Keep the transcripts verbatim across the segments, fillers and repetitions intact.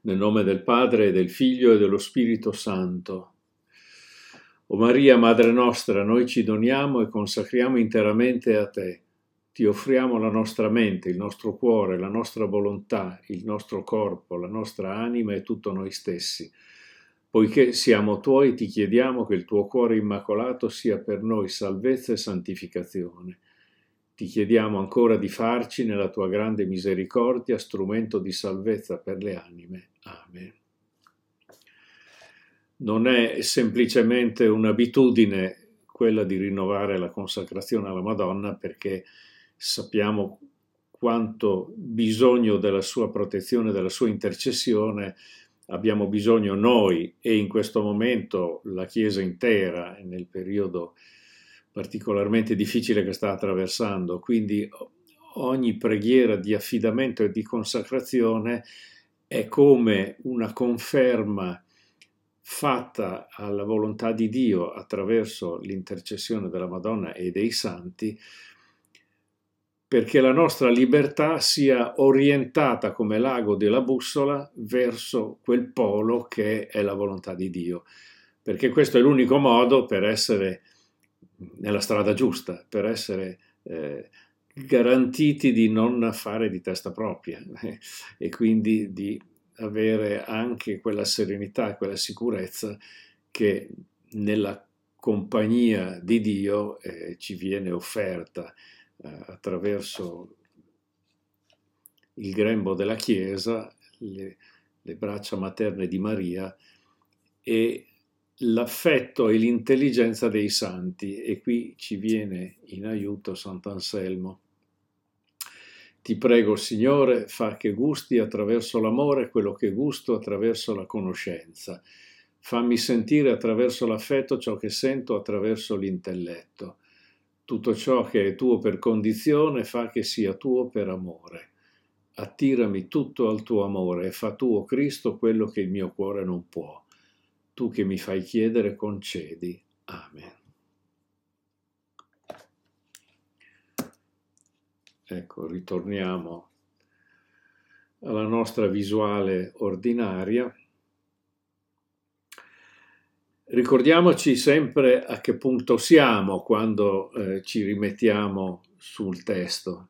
Nel nome del Padre, e del Figlio e dello Spirito Santo. O Maria, Madre nostra, noi ci doniamo e consacriamo interamente a te. Ti offriamo la nostra mente, il nostro cuore, la nostra volontà, il nostro corpo, la nostra anima e tutto noi stessi. Poiché siamo tuoi, ti chiediamo che il tuo cuore immacolato sia per noi salvezza e santificazione. Ti chiediamo ancora di farci, nella tua grande misericordia, strumento di salvezza per le anime. Amen. Non è semplicemente un'abitudine quella di rinnovare la consacrazione alla Madonna, perché sappiamo quanto bisogno della sua protezione, della sua intercessione abbiamo bisogno noi, e in questo momento la Chiesa intera, nel periodo particolarmente difficile che sta attraversando. Quindi ogni preghiera di affidamento e di consacrazione è come una conferma fatta alla volontà di Dio attraverso l'intercessione della Madonna e dei santi, perché la nostra libertà sia orientata come l'ago della bussola verso quel polo che è la volontà di Dio, perché questo è l'unico modo per essere nella strada giusta, per essere eh, garantiti di non fare di testa propria eh, e quindi di avere anche quella serenità, quella sicurezza che nella compagnia di Dio eh, ci viene offerta eh, attraverso il grembo della Chiesa, le, le braccia materne di Maria e l'affetto e l'intelligenza dei santi. E qui ci viene in aiuto Sant'Anselmo. Ti prego, Signore, fa che gusti attraverso l'amore quello che gusto attraverso la conoscenza. Fammi sentire attraverso l'affetto ciò che sento attraverso l'intelletto. Tutto ciò che è tuo per condizione fa che sia tuo per amore. Attirami tutto al tuo amore e fa tuo Cristo quello che il mio cuore non può. Tu che mi fai chiedere, concedi. Amen. Ecco, ritorniamo alla nostra visuale ordinaria. Ricordiamoci sempre a che punto siamo quando eh, ci rimettiamo sul testo.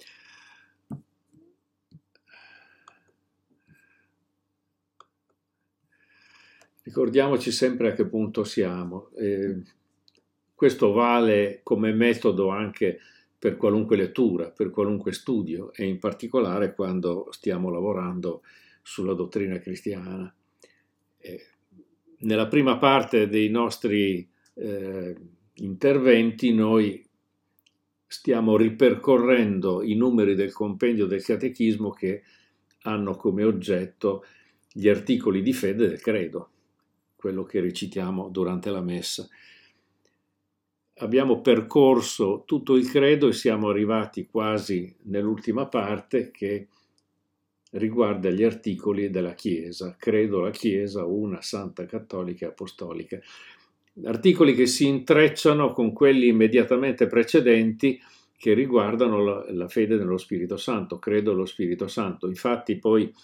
Ricordiamoci sempre a che punto siamo. Eh, questo vale come metodo anche per qualunque lettura, per qualunque studio, e in particolare quando stiamo lavorando sulla dottrina cristiana. Eh, nella prima parte dei nostri eh, interventi noi stiamo ripercorrendo i numeri del compendio del catechismo che hanno come oggetto gli articoli di fede del credo, quello che recitiamo durante la messa. Abbiamo percorso tutto il credo e siamo arrivati quasi nell'ultima parte, che riguarda gli articoli della Chiesa. Credo la Chiesa una, santa, cattolica e apostolica. Articoli che si intrecciano con quelli immediatamente precedenti che riguardano la, la fede nello Spirito Santo. Credo lo Spirito Santo. Infatti poi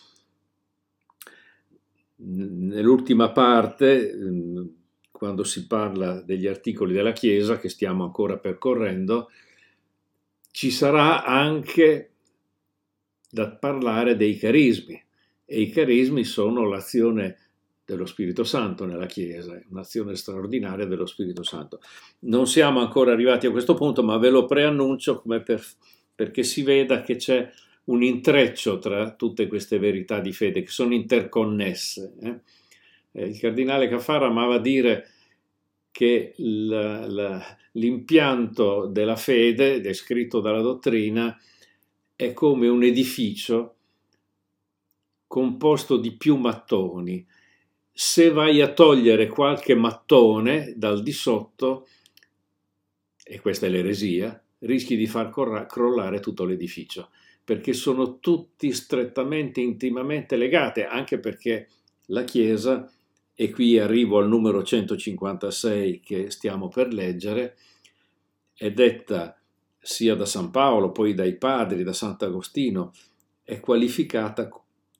nell'ultima parte, quando si parla degli articoli della Chiesa che stiamo ancora percorrendo, ci sarà anche da parlare dei carismi, e i carismi sono l'azione dello Spirito Santo nella Chiesa, un'azione straordinaria dello Spirito Santo. Non siamo ancora arrivati a questo punto, ma ve lo preannuncio come per, perché si veda che c'è un intreccio tra tutte queste verità di fede che sono interconnesse. Eh? Eh, il cardinale Caffarra amava dire che la, la, l'impianto della fede, descritto dalla dottrina, è come un edificio composto di più mattoni. Se vai a togliere qualche mattone dal di sotto, e questa è l'eresia, rischi di far crollare tutto l'edificio, perché sono tutti strettamente, intimamente legate, anche perché la Chiesa, e qui arrivo al numero centocinquantasei che stiamo per leggere, è detta sia da San Paolo, poi dai padri, da Sant'Agostino, è qualificata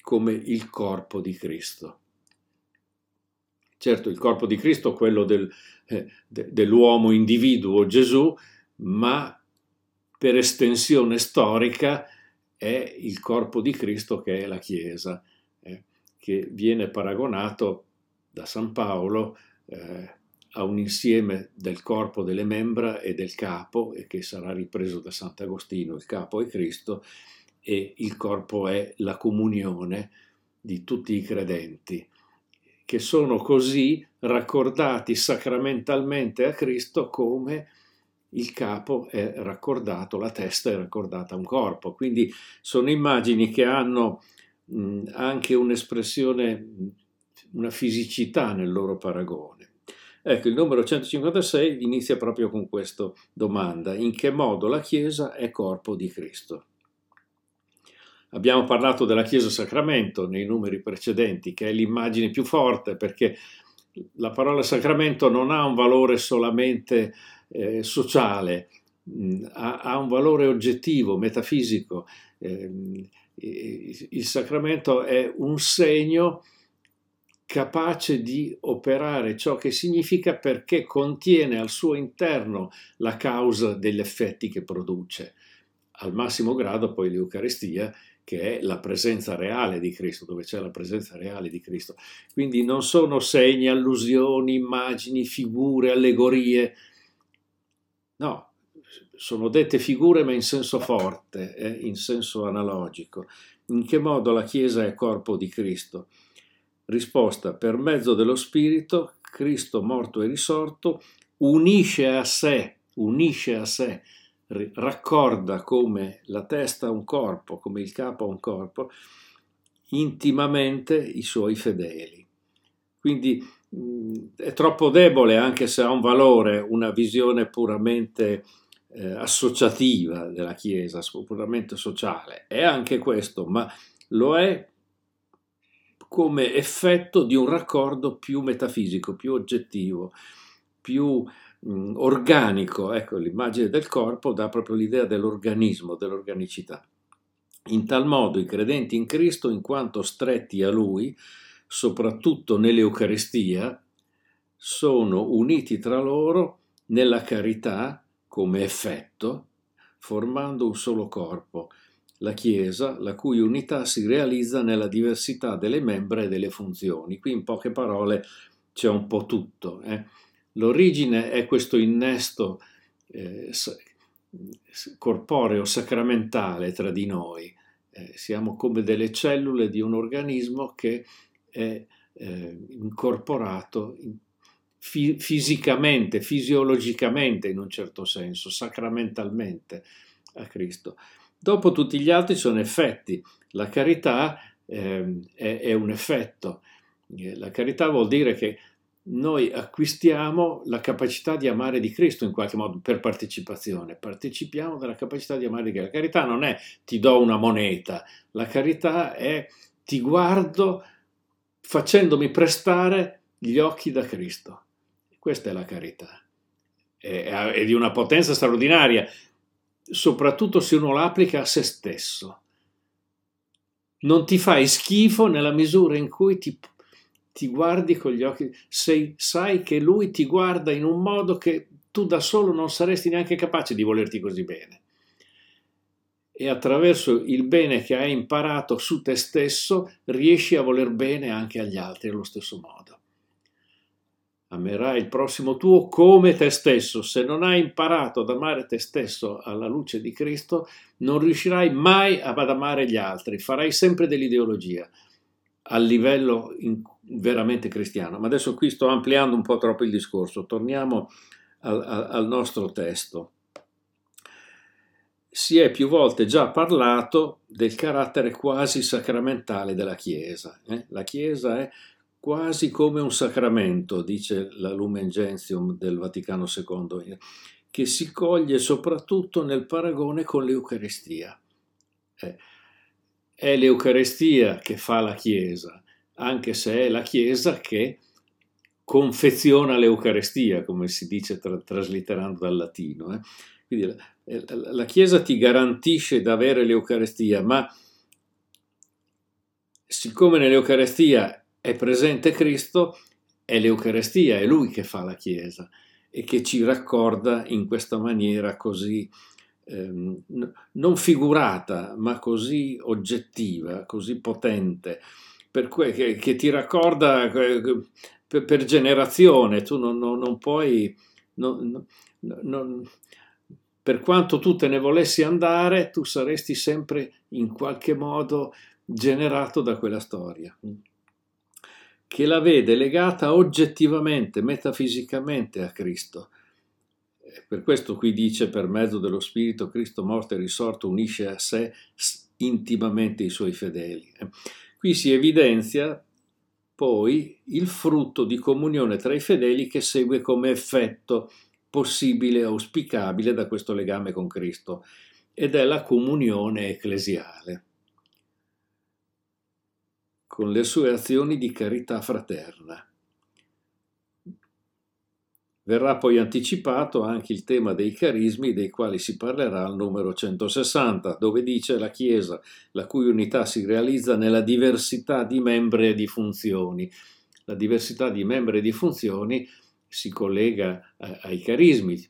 come il corpo di Cristo. Certo, il corpo di Cristo è quello del, eh, de, dell'uomo individuo Gesù, ma per estensione storica è il corpo di Cristo che è la Chiesa, eh, che viene paragonato da San Paolo eh, a un insieme del corpo, delle membra e del capo, e che sarà ripreso da Sant'Agostino. Il capo è Cristo e il corpo è la comunione di tutti i credenti, che sono così raccordati sacramentalmente a Cristo come il capo è raccordato, la testa è raccordata a un corpo. Quindi sono immagini che hanno mh, anche un'espressione, una fisicità nel loro paragone. Ecco, il numero centocinquantasei inizia proprio con questa domanda: in che modo la Chiesa è corpo di Cristo? Abbiamo parlato della Chiesa Sacramento nei numeri precedenti, che è l'immagine più forte, perché la parola sacramento non ha un valore solamente eh, sociale, mh, ha, ha un valore oggettivo, metafisico. Eh, il sacramento è un segno capace di operare ciò che significa, perché contiene al suo interno la causa degli effetti che produce. Al massimo grado poi l'Eucaristia, che è la presenza reale di Cristo, dove c'è la presenza reale di Cristo. Quindi non sono segni, allusioni, immagini, figure, allegorie. No, sono dette figure ma in senso forte, eh, in senso analogico. In che modo la Chiesa è corpo di Cristo? Risposta: per mezzo dello Spirito, Cristo morto e risorto unisce a sé, unisce a sé, raccorda come la testa a un corpo, come il capo a un corpo, intimamente i suoi fedeli. Quindi mh, è troppo debole, anche se ha un valore, una visione puramente eh, associativa della Chiesa, puramente sociale. È anche questo, ma lo è come effetto di un raccordo più metafisico, più oggettivo, più mh, organico. Ecco, l'immagine del corpo dà proprio l'idea dell'organismo, dell'organicità. In tal modo i credenti in Cristo, in quanto stretti a Lui, soprattutto nell'Eucaristia, sono uniti tra loro nella carità come effetto, formando un solo corpo, la Chiesa, la cui unità si realizza nella diversità delle membra e delle funzioni. Qui in poche parole c'è un po' tutto. Eh. L'origine è questo innesto eh, corporeo, sacramentale tra di noi. Eh, siamo come delle cellule di un organismo che è eh, incorporato in, fi, fisicamente, fisiologicamente in un certo senso, sacramentalmente a Cristo. Dopo tutti gli altri sono effetti. La carità eh, è, è un effetto. La carità vuol dire che noi acquistiamo la capacità di amare di Cristo in qualche modo per partecipazione. Partecipiamo della capacità di amare di Cristo. La carità non è ti do una moneta. La carità è ti guardo facendomi prestare gli occhi da Cristo. Questa è la carità. È, è di una potenza straordinaria, soprattutto se uno la applica a se stesso. Non ti fai schifo nella misura in cui ti, ti guardi con gli occhi, sei, sai che lui ti guarda in un modo che tu da solo non saresti neanche capace di volerti così bene. E attraverso il bene che hai imparato su te stesso riesci a voler bene anche agli altri allo stesso modo. Amerai il prossimo tuo come te stesso. Se non hai imparato ad amare te stesso alla luce di Cristo, non riuscirai mai ad amare gli altri, farai sempre dell'ideologia a livello in, veramente cristiano. Ma adesso qui sto ampliando un po' troppo il discorso, torniamo al, al nostro testo. Si è più volte già parlato del carattere quasi sacramentale della Chiesa. Eh? La Chiesa è quasi come un sacramento, dice la Lumen Gentium del Vaticano secondo, che si coglie soprattutto nel paragone con l'Eucaristia. Eh, è l'Eucaristia che fa la Chiesa, anche se è la Chiesa che confeziona l'Eucaristia, come si dice tra, traslitterando dal latino. Eh. Quindi la, la Chiesa ti garantisce di avere l'Eucaristia, ma siccome nell'Eucarestia è presente Cristo, è l'Eucarestia, è Lui che fa la Chiesa e che ci raccorda in questa maniera così ehm, non figurata, ma così oggettiva, così potente, per que- che, che ti raccorda eh, per, per generazione. Tu non, non- non puoi, non- non- non- per quanto tu te ne volessi andare, tu saresti sempre in qualche modo generato da quella storia, che la vede legata oggettivamente, metafisicamente a Cristo. Per questo qui dice: per mezzo dello Spirito Cristo morto e risorto unisce a sé intimamente i suoi fedeli. Qui si evidenzia poi il frutto di comunione tra i fedeli che segue come effetto possibile e auspicabile da questo legame con Cristo, ed è la comunione ecclesiale, con le sue azioni di carità fraterna. Verrà poi anticipato anche il tema dei carismi, dei quali si parlerà al numero centosessanta, dove dice: la Chiesa, la cui unità si realizza nella diversità di membri e di funzioni. La diversità di membri e di funzioni si collega ai carismi.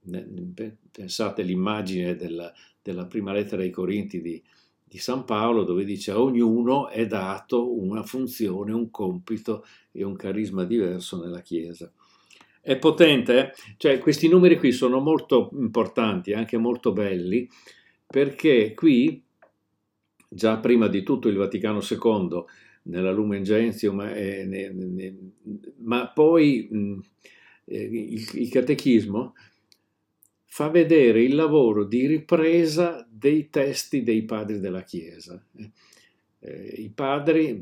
Pensate all'immagine della, della prima lettera ai Corinti di, di San Paolo, dove dice: a ognuno è dato una funzione, un compito e un carisma diverso nella Chiesa. È potente, eh? Cioè, questi numeri qui sono molto importanti, anche molto belli, perché qui, già prima di tutto il Vaticano secondo, nella Lumen Gentium, eh, ne, ne, ma poi mh, eh, il, il Catechismo fa vedere il lavoro di ripresa dei testi dei padri della Chiesa. Eh, I padri,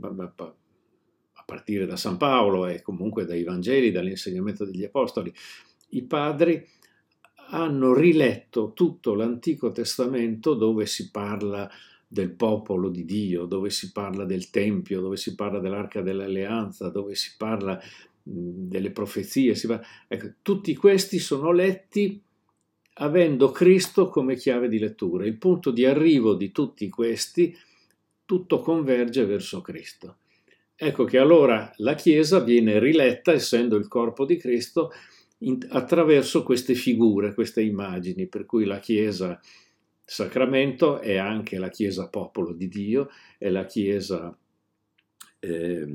a partire da San Paolo e comunque dai Vangeli, dall'insegnamento degli Apostoli, i padri hanno riletto tutto l'Antico Testamento, dove si parla del popolo di Dio, dove si parla del Tempio, dove si parla dell'Arca dell'Alleanza, dove si parla mh, delle profezie. Si parla... Ecco, tutti questi sono letti avendo Cristo come chiave di lettura. Il punto di arrivo di tutti questi, tutto converge verso Cristo. Ecco che allora la Chiesa viene riletta, essendo il corpo di Cristo, in, attraverso queste figure, queste immagini, per cui la Chiesa sacramento è anche la Chiesa popolo di Dio, è la Chiesa, eh,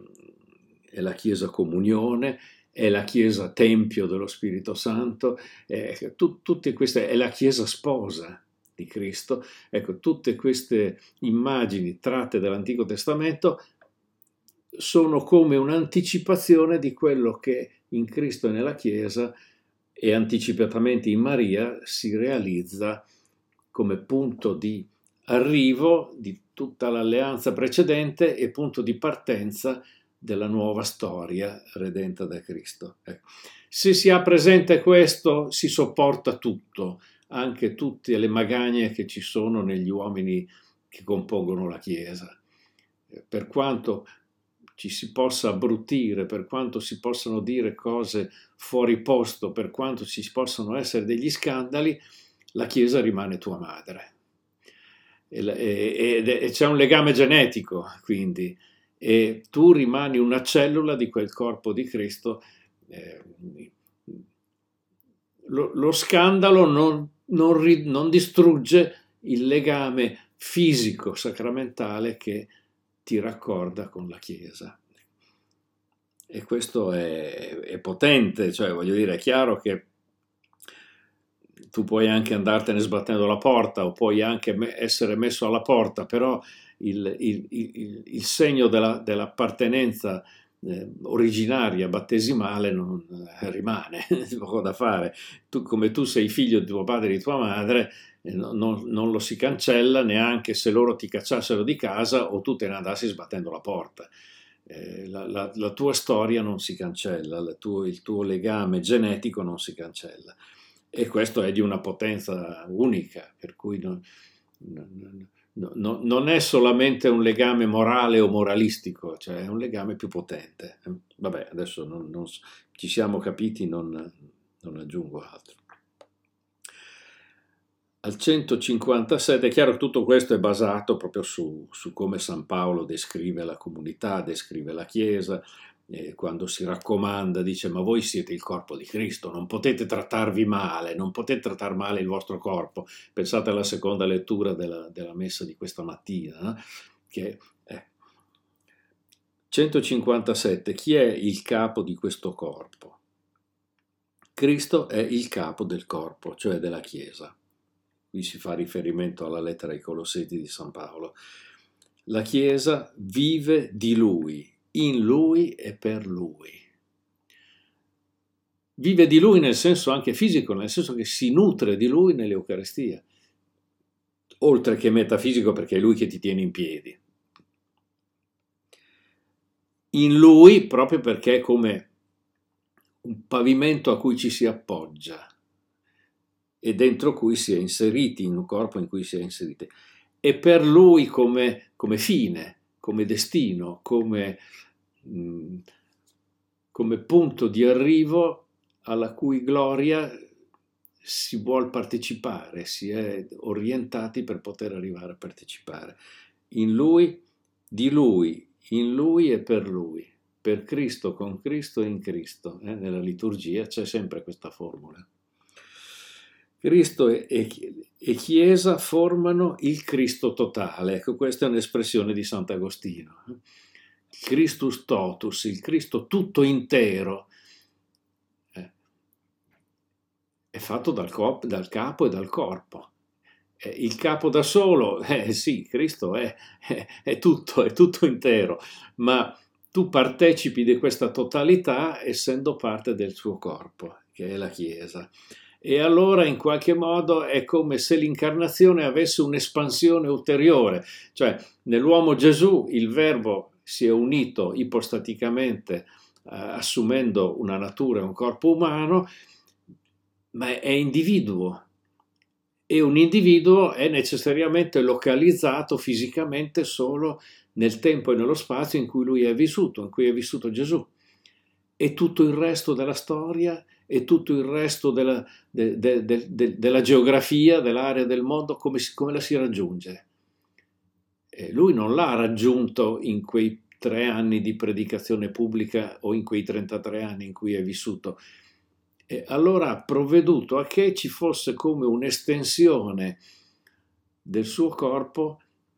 è la Chiesa comunione, è la Chiesa tempio dello Spirito Santo, è, tu, tutte queste, è la Chiesa sposa di Cristo. Ecco, tutte queste immagini tratte dall'Antico Testamento sono come un'anticipazione di quello che in Cristo e nella Chiesa e anticipatamente in Maria si realizza come punto di arrivo di tutta l'alleanza precedente e punto di partenza della nuova storia redenta da Cristo. Ecco. Se si ha presente questo, si sopporta tutto, anche tutte le magagne che ci sono negli uomini che compongono la Chiesa. Per quanto ci si possa abbrutire, per quanto si possano dire cose fuori posto, per quanto ci possano essere degli scandali, la Chiesa rimane tua madre. E, e, e, e c'è un legame genetico, quindi, e tu rimani una cellula di quel corpo di Cristo. Eh, lo, lo scandalo non, non, ri, non distrugge il legame fisico, sacramentale che ti raccorda con la Chiesa. E questo è, è potente, cioè voglio dire, è chiaro che tu puoi anche andartene sbattendo la porta o puoi anche me- essere messo alla porta, però il, il, il, il segno della, dell'appartenenza eh, originaria, battesimale, non eh, rimane, c'è poco da fare. Tu, come tu sei figlio di tuo padre e di tua madre, eh, non, non lo si cancella neanche se loro ti cacciassero di casa o tu te ne andassi sbattendo la porta. Eh, la, la, la tua storia non si cancella, il tuo, il tuo legame genetico non si cancella. E questo è di una potenza unica, per cui non, non, non, non è solamente un legame morale o moralistico, cioè è un legame più potente. Vabbè, adesso non, non, ci siamo capiti, non, non aggiungo altro. al centocinquantasette, è chiaro che tutto questo è basato proprio su, su come San Paolo descrive la comunità, descrive la Chiesa, eh, quando si raccomanda, dice: ma voi siete il corpo di Cristo, non potete trattarvi male, non potete trattare male il vostro corpo. Pensate alla seconda lettura della, della messa di questa mattina, eh, che è centocinquantasette, chi è il capo di questo corpo? Cristo è il capo del corpo, cioè della Chiesa. Qui si fa riferimento alla lettera ai Colossesi di San Paolo. La Chiesa vive di Lui, in Lui e per Lui. Vive di Lui nel senso anche fisico, nel senso che si nutre di Lui nell'Eucaristia, oltre che metafisico, perché è Lui che ti tiene in piedi. In Lui proprio perché è come un pavimento a cui ci si appoggia e dentro cui si è inseriti, in un corpo in cui si è inseriti, e per Lui come, come fine, come destino, come, mh, come punto di arrivo alla cui gloria si vuol partecipare, si è orientati per poter arrivare a partecipare. In Lui, di Lui, in Lui e per Lui, per Cristo, con Cristo e in Cristo. Eh? Nella liturgia c'è sempre questa formula. Cristo e, e, e Chiesa formano il Cristo totale. Ecco, questa è un'espressione di Sant'Agostino. Christus totus, il Cristo tutto intero, eh, è fatto dal, cop, dal capo e dal corpo. Eh, il capo da solo, eh sì, Cristo è, è, è tutto, è tutto intero, ma tu partecipi di questa totalità essendo parte del suo corpo, che è la Chiesa. E allora in qualche modo è come se l'incarnazione avesse un'espansione ulteriore, cioè nell'uomo Gesù il Verbo si è unito ipostaticamente eh, assumendo una natura e un corpo umano, ma è individuo, e un individuo è necessariamente localizzato fisicamente solo nel tempo e nello spazio in cui lui è vissuto, in cui è vissuto Gesù. E tutto il resto della storia e tutto il resto della, de, de, de, de, della geografia, dell'area del mondo, come, come la si raggiunge? E lui non l'ha raggiunto in quei tre anni di predicazione pubblica o in quei trentatré anni in cui è vissuto. E allora ha provveduto a che ci fosse come un'estensione del suo corpo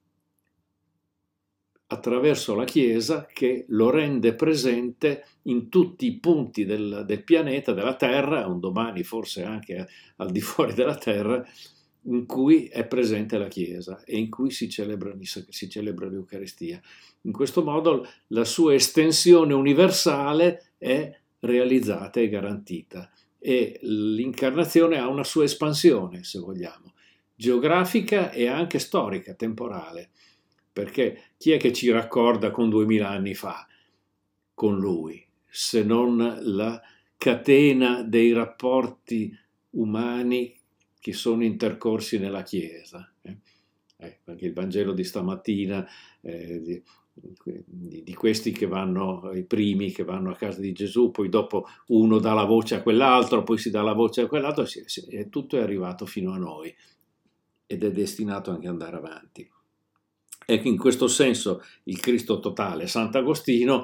attraverso la Chiesa, che lo rende presente in tutti i punti del, del pianeta, della Terra, un domani forse anche al di fuori della Terra, in cui è presente la Chiesa e in cui si celebra, si celebra l'Eucaristia. In questo modo la sua estensione universale è realizzata e garantita, e l'incarnazione ha una sua espansione, se vogliamo, geografica e anche storica, temporale. Perché chi è che ci raccorda con duemila anni fa, con lui, se non la catena dei rapporti umani che sono intercorsi nella Chiesa? Eh? Eh, anche il Vangelo di stamattina, eh, di, di, di questi che vanno, i primi che vanno a casa di Gesù, poi dopo uno dà la voce a quell'altro, poi si dà la voce a quell'altro, si, si, e tutto è arrivato fino a noi ed è destinato anche ad andare avanti. Ecco, in questo senso il Cristo totale, Sant'Agostino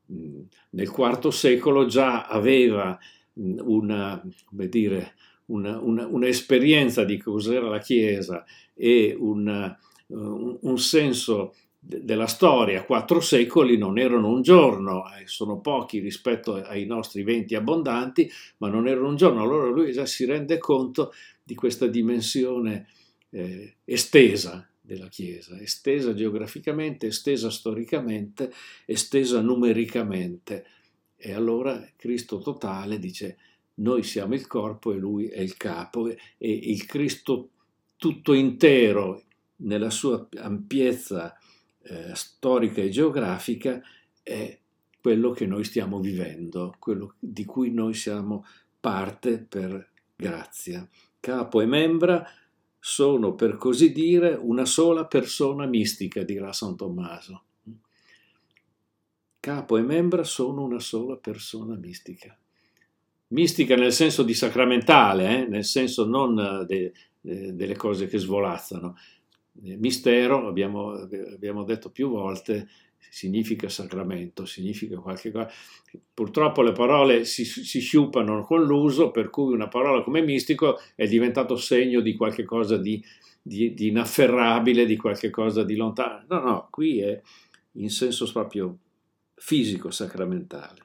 nel quarto secolo già aveva una, come dire, una, una, un'esperienza di cos'era la Chiesa e una, un, un senso de, della storia. Quattro secoli non erano un giorno, eh, sono pochi rispetto ai nostri venti abbondanti, ma non erano un giorno. Allora lui già si rende conto di questa dimensione eh, estesa della Chiesa, estesa geograficamente, estesa storicamente, estesa numericamente. E allora Cristo totale dice: noi siamo il corpo e lui è il capo, e il Cristo tutto intero nella sua ampiezza eh, storica e geografica è quello che noi stiamo vivendo, quello di cui noi siamo parte per grazia. Capo e membra sono, per così dire, una sola persona mistica, dirà San Tommaso. Capo e membra sono una sola persona mistica. mistica nel senso di sacramentale, eh? Nel senso non de, de, delle cose che svolazzano. Mistero, abbiamo, abbiamo detto più volte, significa sacramento, significa qualche cosa. Purtroppo le parole si, si sciupano con l'uso, per cui una parola come mistico è diventato segno di qualche cosa di, di, di inafferrabile, di qualche cosa di lontano. No, no, qui è in senso proprio fisico, sacramentale.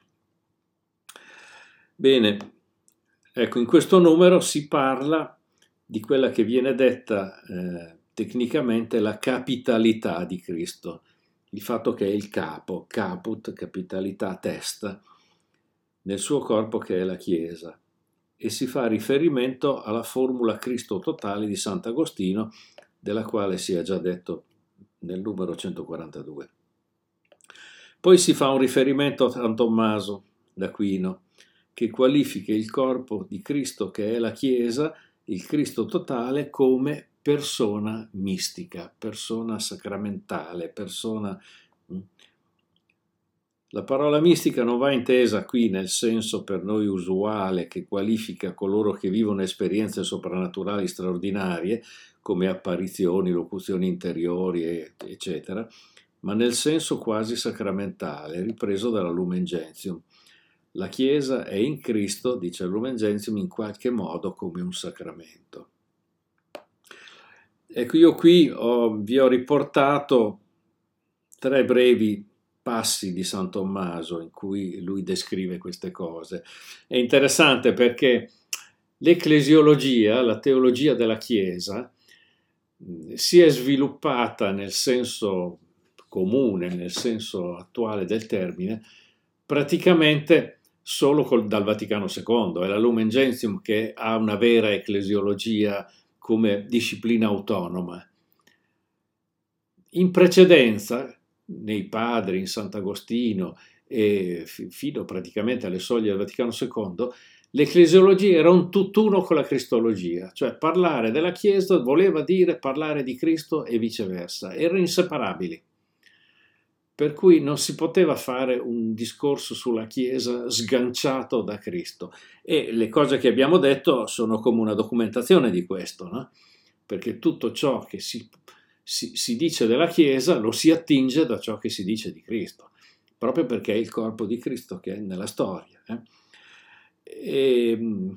Bene, ecco, in questo numero si parla di quella che viene detta eh, tecnicamente la capitalità di Cristo, il fatto che è il capo, caput, capitalità, testa, nel suo corpo che è la Chiesa, e si fa riferimento alla formula Cristo totale di Sant'Agostino, della quale si è già detto nel numero centoquarantadue. Poi si fa un riferimento a San Tommaso d'Aquino, che qualifica il corpo di Cristo che è la Chiesa, il Cristo totale, come persona mistica, persona sacramentale, persona... La parola mistica non va intesa qui nel senso per noi usuale che qualifica coloro che vivono esperienze soprannaturali straordinarie, come apparizioni, locuzioni interiori, eccetera, ma nel senso quasi sacramentale, ripreso dalla Lumen Gentium. La Chiesa è in Cristo, dice Lumen Gentium, in qualche modo come un sacramento. Ecco, io qui ho, vi ho riportato tre brevi passi di San Tommaso in cui lui descrive queste cose. È interessante perché l'ecclesiologia, la teologia della Chiesa, si è sviluppata nel senso comune, nel senso attuale del termine, praticamente solo col, dal Vaticano secondo. È la Lumen Gentium che ha una vera ecclesiologia come disciplina autonoma. In precedenza, nei padri, in Sant'Agostino e fino praticamente alle soglie del Vaticano secondo, l'ecclesiologia era un tutt'uno con la cristologia, cioè parlare della Chiesa voleva dire parlare di Cristo e viceversa, erano inseparabili. Per cui non si poteva fare un discorso sulla Chiesa sganciato da Cristo. E le cose che abbiamo detto sono come una documentazione di questo, no? Perché tutto ciò che si, si, si dice della Chiesa lo si attinge da ciò che si dice di Cristo, proprio perché è il corpo di Cristo che è nella storia. Eh? E,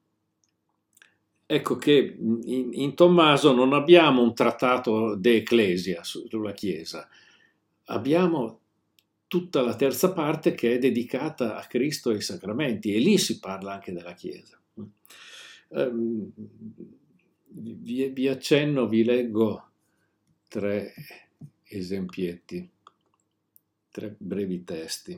ecco che in, in Tommaso non abbiamo un trattato de Ecclesia sulla Chiesa, abbiamo tutta la terza parte che è dedicata a Cristo e ai sacramenti, e lì si parla anche della Chiesa. Um, vi, vi accenno, vi leggo tre esempietti, tre brevi testi.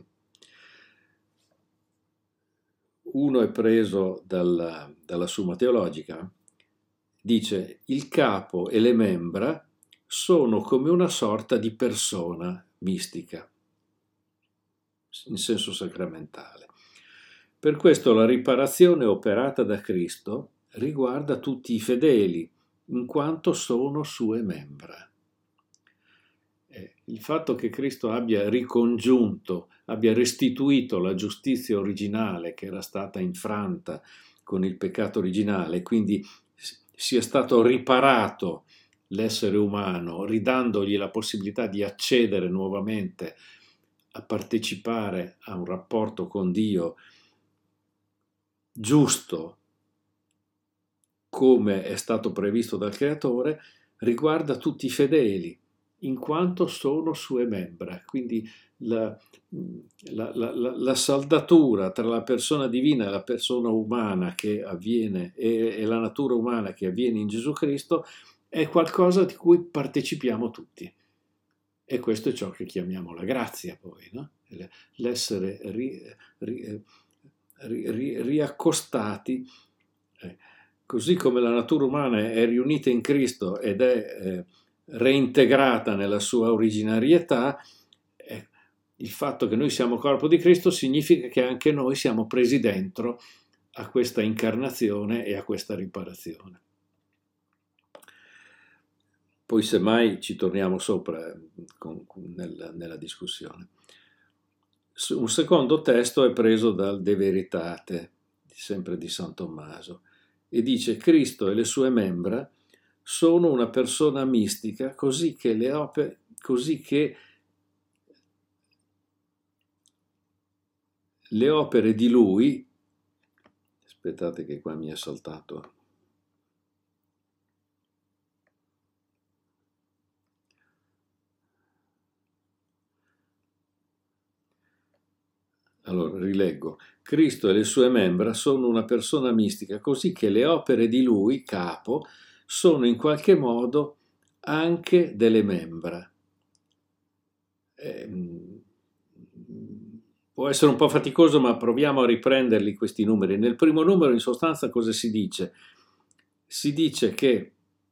Uno è preso dalla, dalla Summa Teologica, dice: il capo e le membra sono come una sorta di persona mistica, in senso sacramentale. Per questo la riparazione operata da Cristo riguarda tutti i fedeli, in quanto sono sue membra. Eh, il fatto che Cristo abbia ricongiunto, abbia restituito la giustizia originale che era stata infranta con il peccato originale, quindi sia stato riparato l'essere umano, ridandogli la possibilità di accedere nuovamente a partecipare a un rapporto con Dio giusto come è stato previsto dal Creatore, riguarda tutti i fedeli, in quanto sono sue membra. Quindi la, la, la, la saldatura tra la persona divina e la persona umana che avviene e, e la natura umana che avviene in Gesù Cristo è qualcosa di cui partecipiamo tutti. E questo è ciò che chiamiamo la grazia, poi, no? L'essere ri, ri, ri, ri, riaccostati, eh, così come la natura umana è riunita in Cristo ed è eh, reintegrata nella sua originarietà, eh, il fatto che noi siamo corpo di Cristo significa che anche noi siamo presi dentro a questa incarnazione e a questa riparazione. Poi semmai ci torniamo sopra con, con, nella, nella discussione. Un secondo testo è preso dal De Veritate, sempre di San Tommaso, e dice: Cristo e le sue membra sono una persona mistica, così che le opere, così che le opere di lui, aspettate che qua mi è saltato, allora rileggo: Cristo e le sue membra sono una persona mistica, così che le opere di lui, capo, sono in qualche modo anche delle membra. Eh, può essere un po' faticoso, ma proviamo a riprenderli questi numeri. Nel primo numero, in sostanza, cosa si dice? Si dice che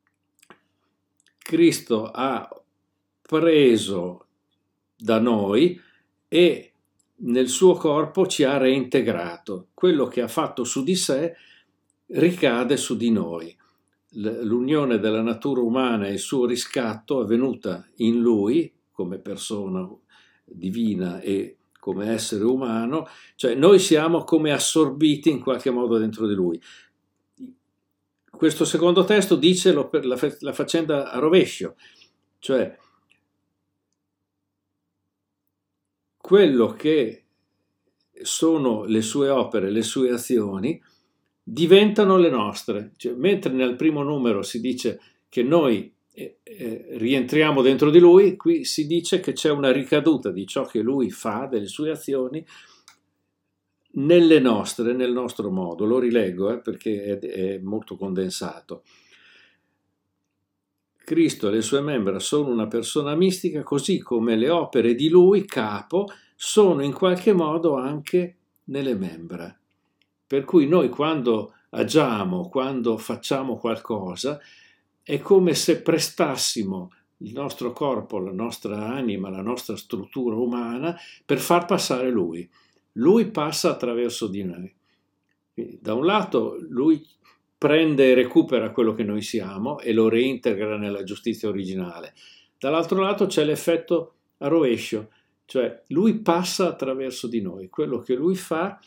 Cristo ha preso da noi e nel suo corpo ci ha reintegrato. Quello che ha fatto su di sé ricade su di noi. L'unione della natura umana e il suo riscatto è avvenuta in lui come persona divina e come essere umano, cioè noi siamo come assorbiti in qualche modo dentro di lui. Questo secondo testo dice la, la faccenda a rovescio, cioè quello che sono le sue opere, le sue azioni, diventano le nostre. Cioè, mentre nel primo numero si dice che noi eh, eh, rientriamo dentro di lui, qui si dice che c'è una ricaduta di ciò che lui fa, delle sue azioni, nelle nostre, nel nostro modo. Lo rileggo eh, perché è, è molto condensato. Cristo e le sue membra sono una persona mistica, così come le opere di lui, capo, sono in qualche modo anche nelle membra. Per cui noi quando agiamo, quando facciamo qualcosa, è come se prestassimo il nostro corpo, la nostra anima, la nostra struttura umana per far passare lui. Lui passa attraverso di noi. Quindi, da un lato lui prende e recupera quello che noi siamo e lo reintegra nella giustizia originale. Dall'altro lato c'è l'effetto a rovescio, cioè lui passa attraverso di noi. Quello che lui fa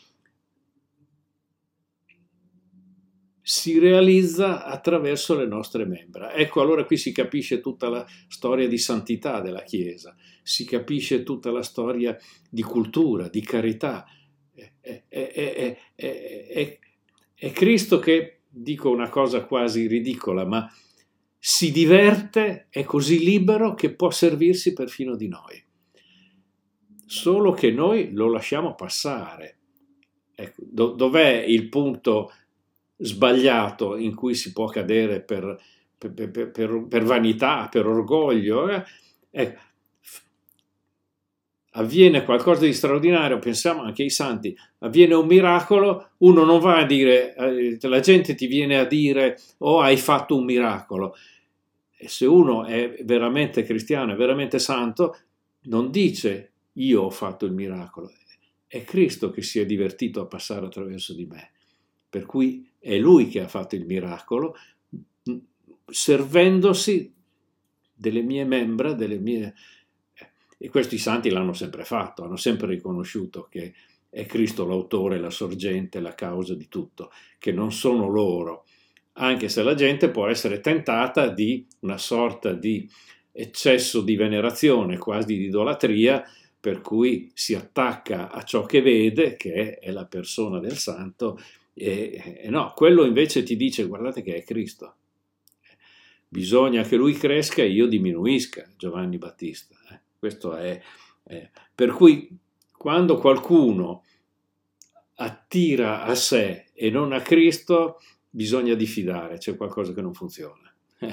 si realizza attraverso le nostre membra. Ecco, allora qui si capisce tutta la storia di santità della Chiesa, si capisce tutta la storia di cultura, di carità. È, è, è, è, è Cristo che, dico una cosa quasi ridicola, ma si diverte, è così libero che può servirsi perfino di noi. Solo che noi lo lasciamo passare. Ecco, do, dov'è il punto sbagliato in cui si può cadere per, per, per, per, per vanità, per orgoglio? Eh? Eh, avviene qualcosa di straordinario, pensiamo anche ai santi, avviene un miracolo, uno non va a dire, eh, la gente ti viene a dire: oh, hai fatto un miracolo. E se uno è veramente cristiano, è veramente santo, non dice: io ho fatto il miracolo, è Cristo che si è divertito a passare attraverso di me, per cui è lui che ha fatto il miracolo, servendosi delle mie membra, delle mie... E questi santi l'hanno sempre fatto, hanno sempre riconosciuto che è Cristo l'autore, la sorgente, la causa di tutto, che non sono loro, anche se la gente può essere tentata di una sorta di eccesso di venerazione, quasi di idolatria, per cui si attacca a ciò che vede, che è la persona del santo, e, e no, quello invece ti dice: guardate che è Cristo, bisogna che lui cresca e io diminuisca, Giovanni Battista. Eh, questo è, è. Per cui quando qualcuno attira a sé e non a Cristo, bisogna diffidare, c'è qualcosa che non funziona.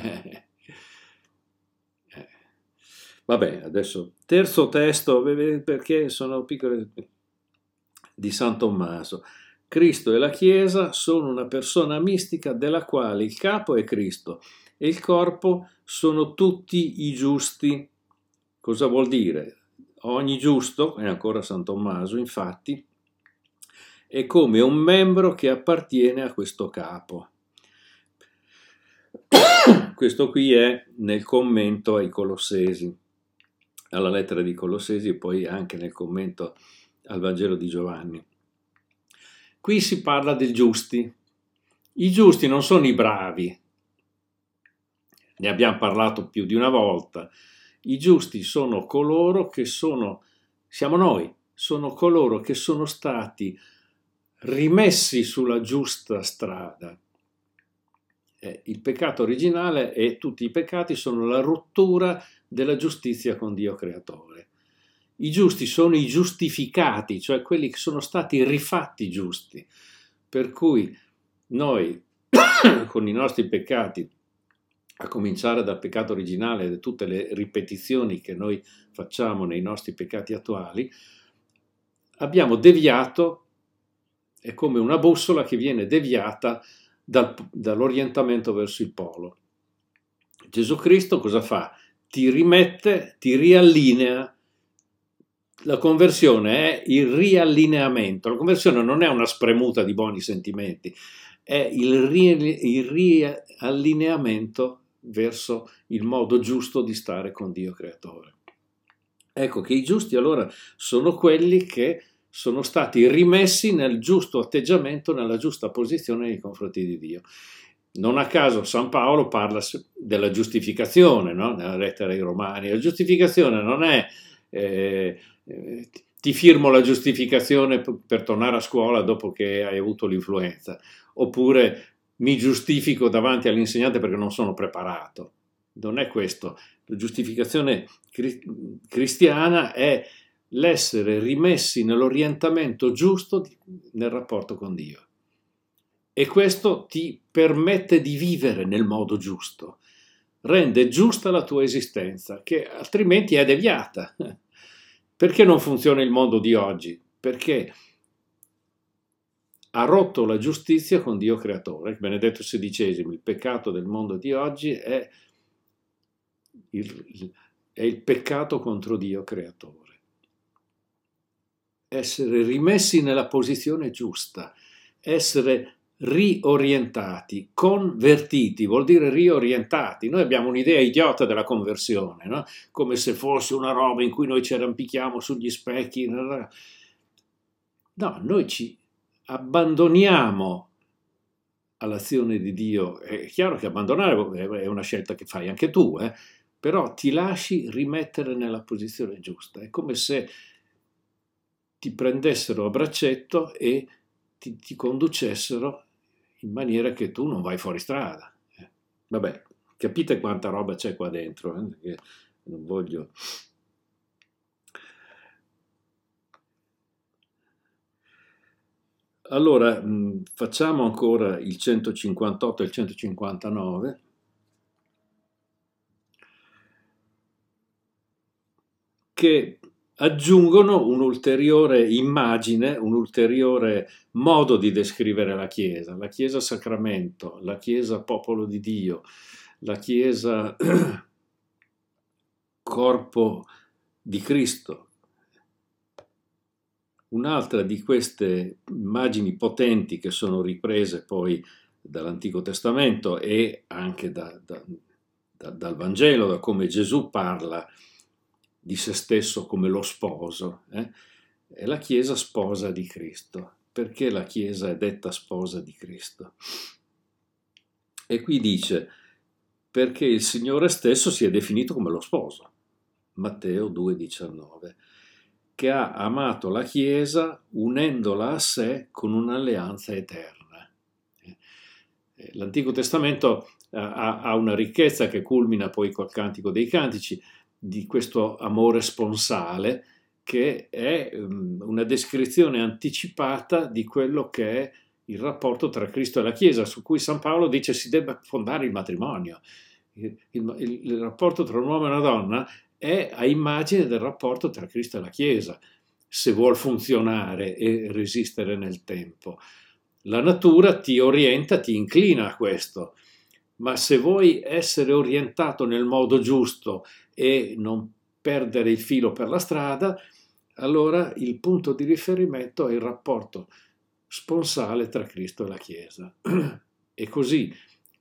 Vabbè, adesso terzo testo, perché sono piccole, di San Tommaso. Cristo e la Chiesa sono una persona mistica della quale il capo è Cristo e il corpo sono tutti i giusti. Cosa vuol dire? Ogni giusto, è ancora San Tommaso, infatti, è come un membro che appartiene a questo capo. Questo qui è nel commento ai Colossesi, alla lettera di Colossesi, e poi anche nel commento al Vangelo di Giovanni. qui si parla dei giusti. I giusti non sono i bravi, ne abbiamo parlato più di una volta. I giusti sono coloro che sono, siamo noi, sono coloro che sono stati rimessi sulla giusta strada. Eh, il peccato originale e tutti i peccati sono la rottura della giustizia con Dio creatore. I giusti sono i giustificati, cioè quelli che sono stati rifatti giusti, per cui noi con i nostri peccati, a cominciare dal peccato originale e da tutte le ripetizioni che noi facciamo nei nostri peccati attuali, abbiamo deviato, è come una bussola che viene deviata dal, dall'orientamento verso il polo. Gesù Cristo cosa fa? Ti rimette, ti riallinea. La conversione è il riallineamento. La conversione non è una spremuta di buoni sentimenti, è il, ri, il riallineamento verso il modo giusto di stare con Dio creatore. Ecco che i giusti allora sono quelli che sono stati rimessi nel giusto atteggiamento, nella giusta posizione nei confronti di Dio. Non a caso San Paolo parla della giustificazione, no? Nella lettera ai Romani. La giustificazione non è eh, eh, ti firmo la giustificazione per tornare a scuola dopo che hai avuto l'influenza, oppure mi giustifico davanti all'insegnante perché non sono preparato. Non è questo. La giustificazione cristiana è l'essere rimessi nell'orientamento giusto nel rapporto con Dio. E questo ti permette di vivere nel modo giusto, rende giusta la tua esistenza, che altrimenti è deviata. Perché non funziona il mondo di oggi? Perché ha rotto la giustizia con Dio creatore. Benedetto sedicesimo, il peccato del mondo di oggi è il, è il peccato contro Dio creatore. Essere rimessi nella posizione giusta, essere riorientati, convertiti, vuol dire riorientati. Noi abbiamo un'idea idiota della conversione, no? Come se fosse una roba in cui noi ci arrampichiamo sugli specchi. No, noi ci abbandoniamo all'azione di Dio. È chiaro che abbandonare è una scelta che fai anche tu, eh? Però ti lasci rimettere nella posizione giusta. È come se ti prendessero a braccetto e ti, ti conducessero in maniera che tu non vai fuori strada. Eh, vabbè, capite quanta roba c'è qua dentro, eh? Perché non voglio... Allora, mh, facciamo ancora il centocinquantotto e il centocinquantanove. Che aggiungono un'ulteriore immagine, un ulteriore modo di descrivere la Chiesa, la Chiesa sacramento, la Chiesa popolo di Dio, la Chiesa corpo di Cristo. Un'altra di queste immagini potenti che sono riprese poi dall'Antico Testamento e anche da, da, da, dal Vangelo, da come Gesù parla di se stesso come lo sposo, eh? È la Chiesa sposa di Cristo. Perché la Chiesa è detta sposa di Cristo? E qui dice, perché il Signore stesso si è definito come lo sposo, Matteo due diciannove, che ha amato la Chiesa unendola a sé con un'alleanza eterna. L'Antico Testamento ha, ha una ricchezza che culmina poi col Cantico dei Cantici, di questo amore sponsale, che è um, una descrizione anticipata di quello che è il rapporto tra Cristo e la Chiesa, su cui San Paolo dice si deve fondare il matrimonio. Il, il, il rapporto tra un uomo e una donna è a immagine del rapporto tra Cristo e la Chiesa, se vuol funzionare e resistere nel tempo. La natura ti orienta, ti inclina a questo, ma se vuoi essere orientato nel modo giusto e non perdere il filo per la strada, allora il punto di riferimento è il rapporto sponsale tra Cristo e la Chiesa. E così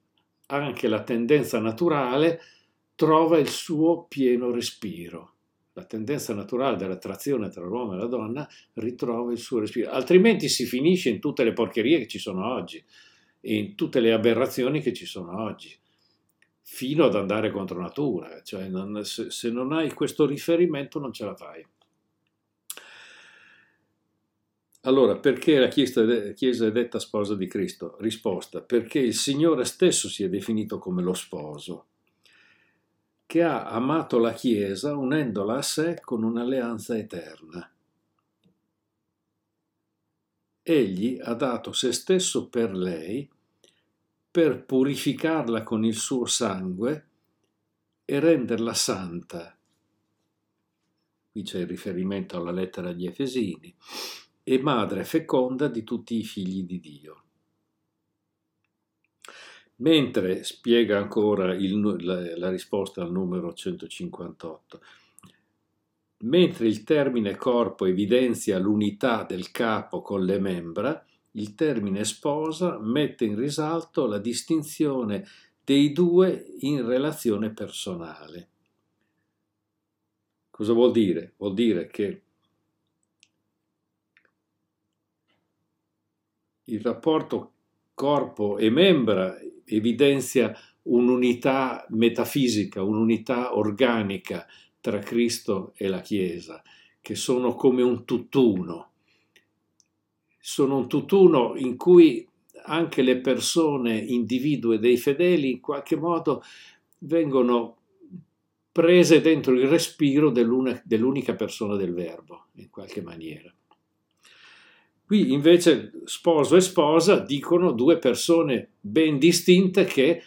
anche la tendenza naturale trova il suo pieno respiro. la tendenza naturale dell'attrazione tra l'uomo e la donna ritrova il suo respiro, altrimenti si finisce in tutte le porcherie che ci sono oggi e in tutte le aberrazioni che ci sono oggi, fino ad andare contro natura, cioè non, se, se non hai questo riferimento non ce la fai. Allora, perché la Chiesa è detta sposa di Cristo? Risposta: perché il Signore stesso si è definito come lo sposo, che ha amato la Chiesa unendola a sé con un'alleanza eterna. Egli ha dato se stesso per lei, per purificarla con il suo sangue e renderla santa. Qui c'è il riferimento alla lettera agli Efesini, e madre feconda di tutti i figli di Dio. Mentre spiega ancora il, la, la risposta al numero centocinquantotto, mentre il termine corpo evidenzia l'unità del capo con le membra, il termine sposa mette in risalto la distinzione dei due in relazione personale. Cosa vuol dire? Vuol dire che il rapporto corpo e membra evidenzia un'unità metafisica, un'unità organica tra Cristo e la Chiesa, che sono come un tutt'uno. Sono un tutt'uno in cui anche le persone individue dei fedeli in qualche modo vengono prese dentro il respiro dell'unica persona del Verbo, in qualche maniera. Qui invece sposo e sposa dicono due persone ben distinte che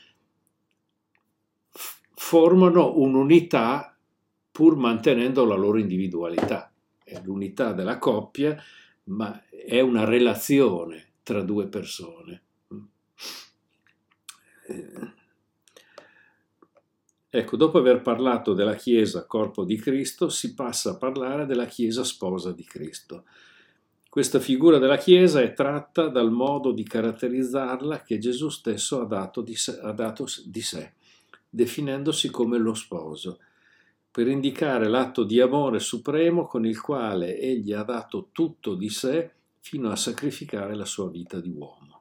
formano un'unità pur mantenendo la loro individualità. È l'unità della coppia, ma è una relazione tra due persone. Ecco, dopo aver parlato della Chiesa corpo di Cristo, si passa a parlare della Chiesa sposa di Cristo. Questa figura della Chiesa è tratta dal modo di caratterizzarla che Gesù stesso ha dato di sé, ha dato di sé, definendosi come lo sposo, per indicare l'atto di amore supremo con il quale egli ha dato tutto di sé fino a sacrificare la sua vita di uomo.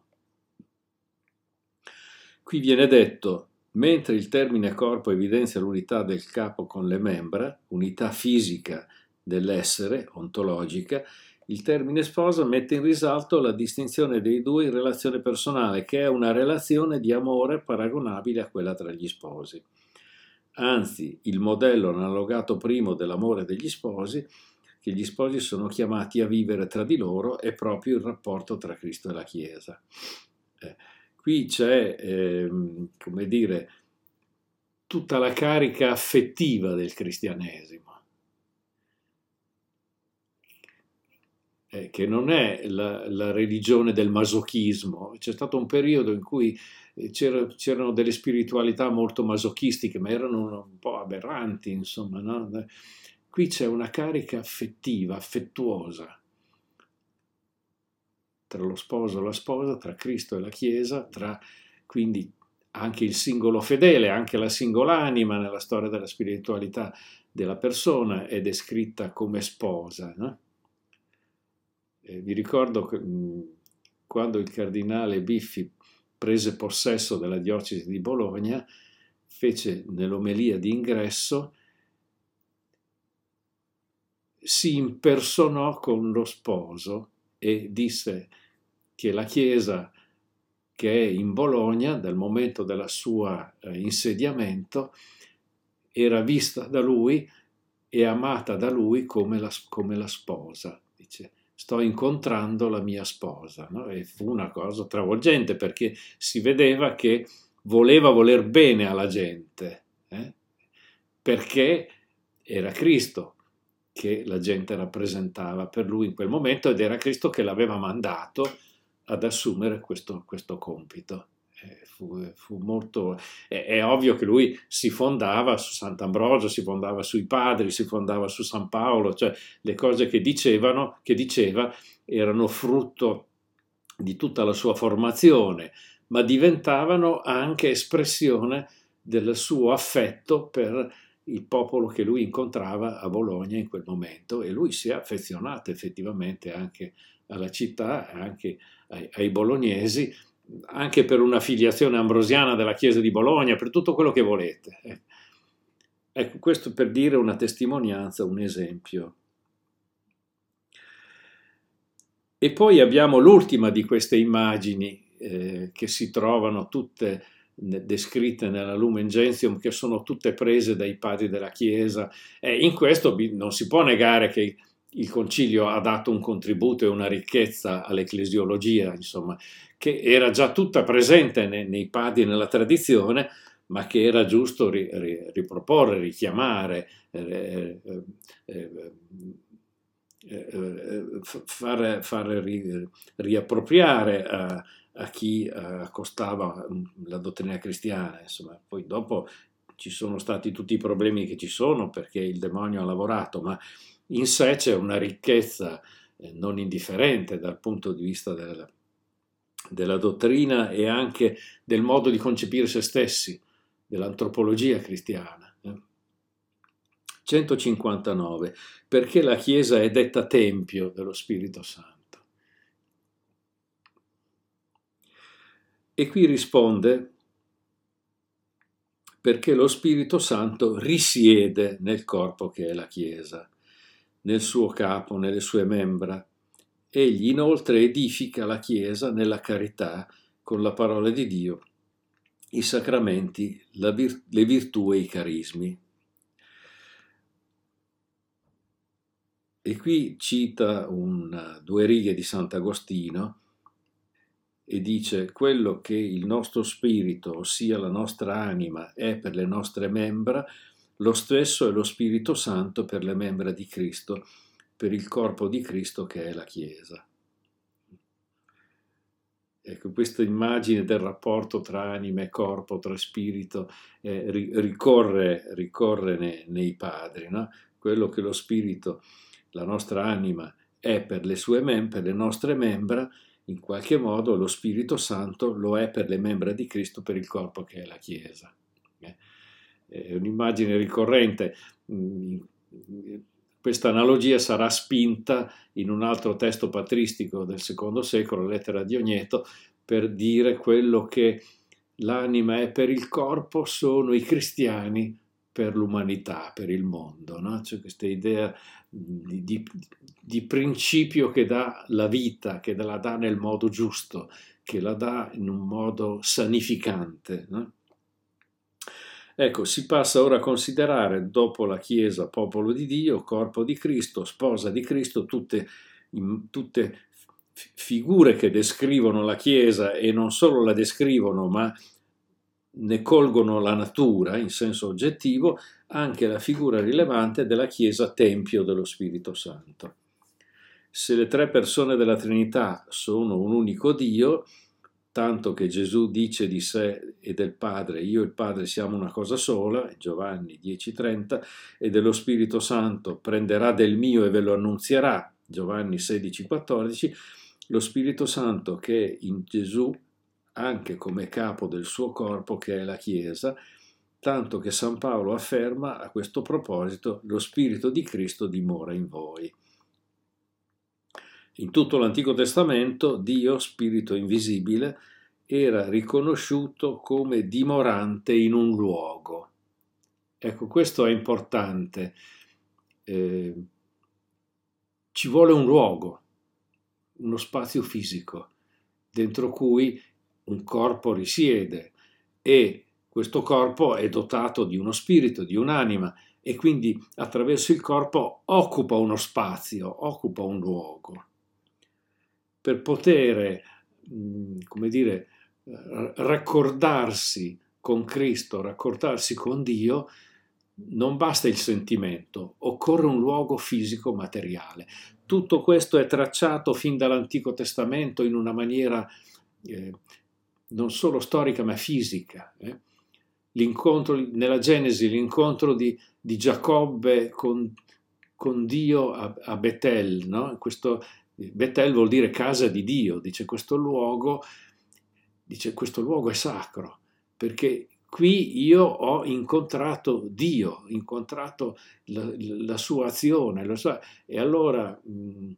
Qui viene detto, mentre il termine corpo evidenzia l'unità del capo con le membra, unità fisica dell'essere, ontologica, il termine sposa mette in risalto la distinzione dei due in relazione personale, che è una relazione di amore paragonabile a quella tra gli sposi. Anzi, il modello analogato primo dell'amore degli sposi, che gli sposi sono chiamati a vivere tra di loro, è proprio il rapporto tra Cristo e la Chiesa. Eh, qui c'è, eh, come dire, tutta la carica affettiva del cristianesimo, eh, che non è la, la religione del masochismo. C'è stato un periodo in cui c'era, c'erano delle spiritualità molto masochistiche, ma erano un po' aberranti, insomma, no? Qui c'è una carica affettiva, affettuosa, tra lo sposo e la sposa, tra Cristo e la Chiesa, tra quindi anche il singolo fedele, anche la singola anima nella storia della spiritualità della persona è descritta come sposa, no? Eh, vi ricordo che, mh, quando il cardinale Biffi prese possesso della diocesi di Bologna, fece nell'omelia di ingresso, si impersonò con lo sposo e disse che la Chiesa che è in Bologna, dal momento del suo eh, insediamento, era vista da lui e amata da lui come la, come la sposa. Dice, sto incontrando la mia sposa, no? E fu una cosa travolgente perché si vedeva che voleva voler bene alla gente, eh? Perché era Cristo che la gente rappresentava per lui in quel momento ed era Cristo che l'aveva mandato ad assumere questo, questo compito. Eh, fu, fu molto, è, è ovvio che lui si fondava su Sant'Ambrogio, si fondava sui padri, si fondava su San Paolo, cioè le cose che dicevano, che diceva erano frutto di tutta la sua formazione, ma diventavano anche espressione del suo affetto per il popolo che lui incontrava a Bologna in quel momento, e lui si è affezionato effettivamente anche alla città, anche ai, ai bolognesi, anche per una filiazione ambrosiana della Chiesa di Bologna, per tutto quello che volete. Ecco, questo per dire una testimonianza, un esempio. E poi abbiamo l'ultima di queste immagini eh, che si trovano tutte descritte nella Lumen Gentium, che sono tutte prese dai padri della Chiesa. E in questo non si può negare che il Concilio ha dato un contributo e una ricchezza all'ecclesiologia, insomma, che era già tutta presente nei, nei padri e nella tradizione, ma che era giusto ri, ri, riproporre, richiamare, eh, eh, eh, eh, far, far ri, riappropriare a, a chi accostava la dottrina cristiana. Insomma, poi dopo ci sono stati tutti i problemi che ci sono perché il demonio ha lavorato, ma in sé c'è una ricchezza non indifferente dal punto di vista della, della dottrina e anche del modo di concepire se stessi, dell'antropologia cristiana. centocinquantanove. Perché la Chiesa è detta Tempio dello Spirito Santo? E qui risponde: perché lo Spirito Santo risiede nel corpo che è la Chiesa, nel suo capo, nelle sue membra. Egli inoltre edifica la Chiesa nella carità con la parola di Dio, i sacramenti, la vir- le virtù e i carismi. E qui cita un, due righe di Sant'Agostino e dice: quello che il nostro spirito, ossia la nostra anima, è per le nostre membra, lo stesso è lo Spirito Santo per le membra di Cristo, per il corpo di Cristo che è la Chiesa. Ecco, questa immagine del rapporto tra anima e corpo, tra spirito, eh, ricorre, ricorre nei, nei padri, no? Quello che lo spirito, la nostra anima, è per le sue mem- per le nostre membra, in qualche modo lo Spirito Santo lo è per le membra di Cristo, per il corpo che è la Chiesa. È un'immagine ricorrente. Questa analogia sarà spinta in un altro testo patristico del secondo secolo, Lettera di Ogneto, per dire quello che l'anima è per il corpo, sono i cristiani per l'umanità, per il mondo, no? C'è questa idea di, di, di principio che dà la vita, che la dà nel modo giusto, che la dà in un modo sanificante, no? Ecco, si passa ora a considerare, dopo la Chiesa, popolo di Dio, corpo di Cristo, sposa di Cristo, tutte, in, tutte figure che descrivono la Chiesa e non solo la descrivono, ma ne colgono la natura in senso oggettivo, anche la figura rilevante della Chiesa Tempio dello Spirito Santo. Se le tre persone della Trinità sono un unico Dio, tanto che Gesù dice di sé e del Padre: io e il Padre siamo una cosa sola, Giovanni dieci trenta, e dello Spirito Santo: prenderà del mio e ve lo annunzierà, Giovanni sedici quattordici, lo Spirito Santo che è in Gesù anche come capo del suo corpo che è la Chiesa, tanto che San Paolo afferma a questo proposito: lo Spirito di Cristo dimora in voi. In tutto l'Antico Testamento Dio, Spirito invisibile, era riconosciuto come dimorante in un luogo. Ecco, questo è importante. Eh, ci vuole un luogo, uno spazio fisico, dentro cui un corpo risiede, e questo corpo è dotato di uno spirito, di un'anima, e quindi attraverso il corpo occupa uno spazio, occupa un luogo. Per poter, come dire, raccordarsi con Cristo, raccordarsi con Dio, non basta il sentimento, occorre un luogo fisico materiale. Tutto questo è tracciato fin dall'Antico Testamento in una maniera eh, non solo storica ma fisica. Eh? L'incontro, nella Genesi, l'incontro di, di Giacobbe con, con Dio a, a Betel, no? Questo, Betel vuol dire casa di Dio, dice questo luogo, dice questo luogo è sacro, perché qui io ho incontrato Dio, ho incontrato la, la sua azione, la sua, e allora, mh,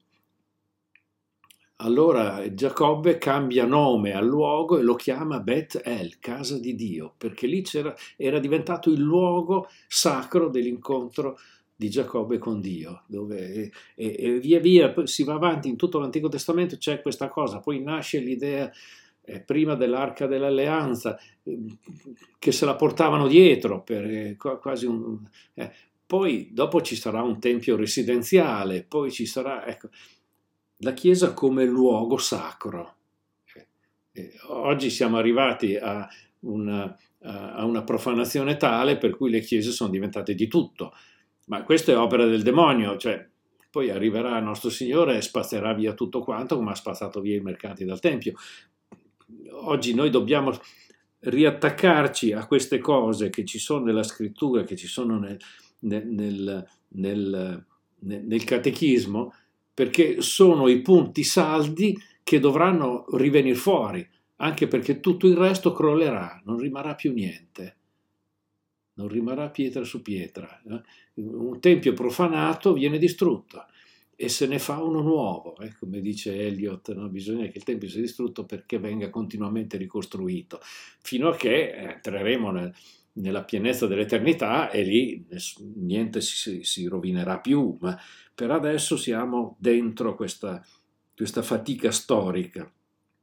allora Giacobbe cambia nome al luogo e lo chiama Bet El, casa di Dio, perché lì c'era, era diventato il luogo sacro dell'incontro di Giacobbe con Dio, dove e, e via via si va avanti in tutto l'Antico Testamento, c'è questa cosa, poi nasce l'idea eh, prima dell'Arca dell'Alleanza, eh, che se la portavano dietro, per, eh, quasi un, eh. Poi dopo ci sarà un tempio residenziale, poi ci sarà, ecco, la Chiesa come luogo sacro. Eh, eh, oggi siamo arrivati a una, a una profanazione tale per cui le chiese sono diventate di tutto. Ma questo è opera del demonio, cioè poi arriverà il nostro Signore e spazzerà via tutto quanto come ha spazzato via i mercati dal Tempio. Oggi noi dobbiamo riattaccarci a queste cose che ci sono nella scrittura, che ci sono nel, nel, nel, nel, nel catechismo, perché sono i punti saldi che dovranno rivenire fuori, anche perché tutto il resto crollerà, non rimarrà più niente. Non rimarrà pietra su pietra. Eh? Un tempio profanato viene distrutto e se ne fa uno nuovo, eh? Come dice Eliot, no? Bisogna che il tempio sia distrutto perché venga continuamente ricostruito, fino a che entreremo nel, nella pienezza dell'eternità e lì niente si, si rovinerà più, ma per adesso siamo dentro questa, questa fatica storica.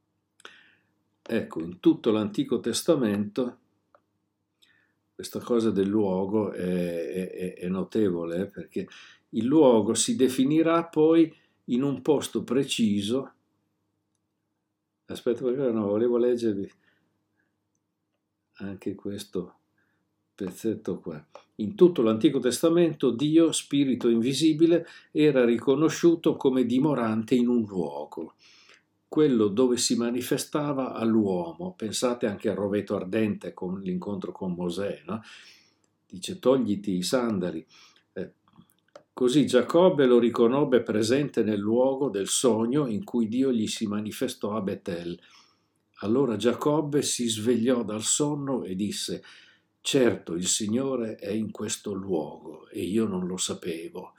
Ecco, in tutto l'Antico Testamento questa cosa del luogo è, è, è notevole, eh, perché il luogo si definirà poi in un posto preciso. Aspetta, perché no, volevo leggervi anche questo pezzetto qua. In tutto l'Antico Testamento Dio, spirito invisibile, era riconosciuto come dimorante in un luogo, quello dove si manifestava all'uomo. Pensate anche al roveto ardente con l'incontro con Mosè, no? Dice togliti i sandali. Eh, così Giacobbe lo riconobbe presente nel luogo del sogno in cui Dio gli si manifestò a Betel. Allora Giacobbe si svegliò dal sonno e disse: certo, il Signore è in questo luogo e io non lo sapevo.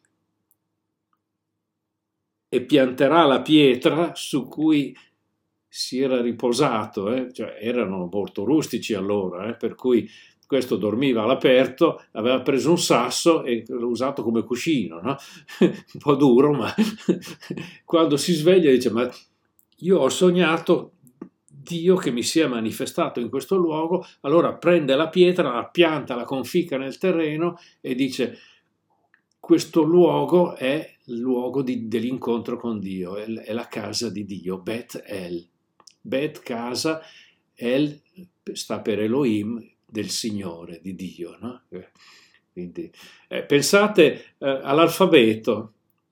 E pianterà la pietra su cui si era riposato, eh? Cioè, erano molto rustici allora, eh? Per cui questo dormiva all'aperto, aveva preso un sasso e l'ha usato come cuscino, no? Un po' duro, ma quando si sveglia dice: ma io ho sognato Dio che mi si è manifestato in questo luogo. Allora prende la pietra, la pianta, la conficca nel terreno e dice: questo luogo è il luogo di, dell'incontro con Dio, è, è la casa di Dio, Bet El. Bet casa, El sta per Elohim, del Signore, di Dio, no? Quindi, eh, pensate eh, all'alfabeto.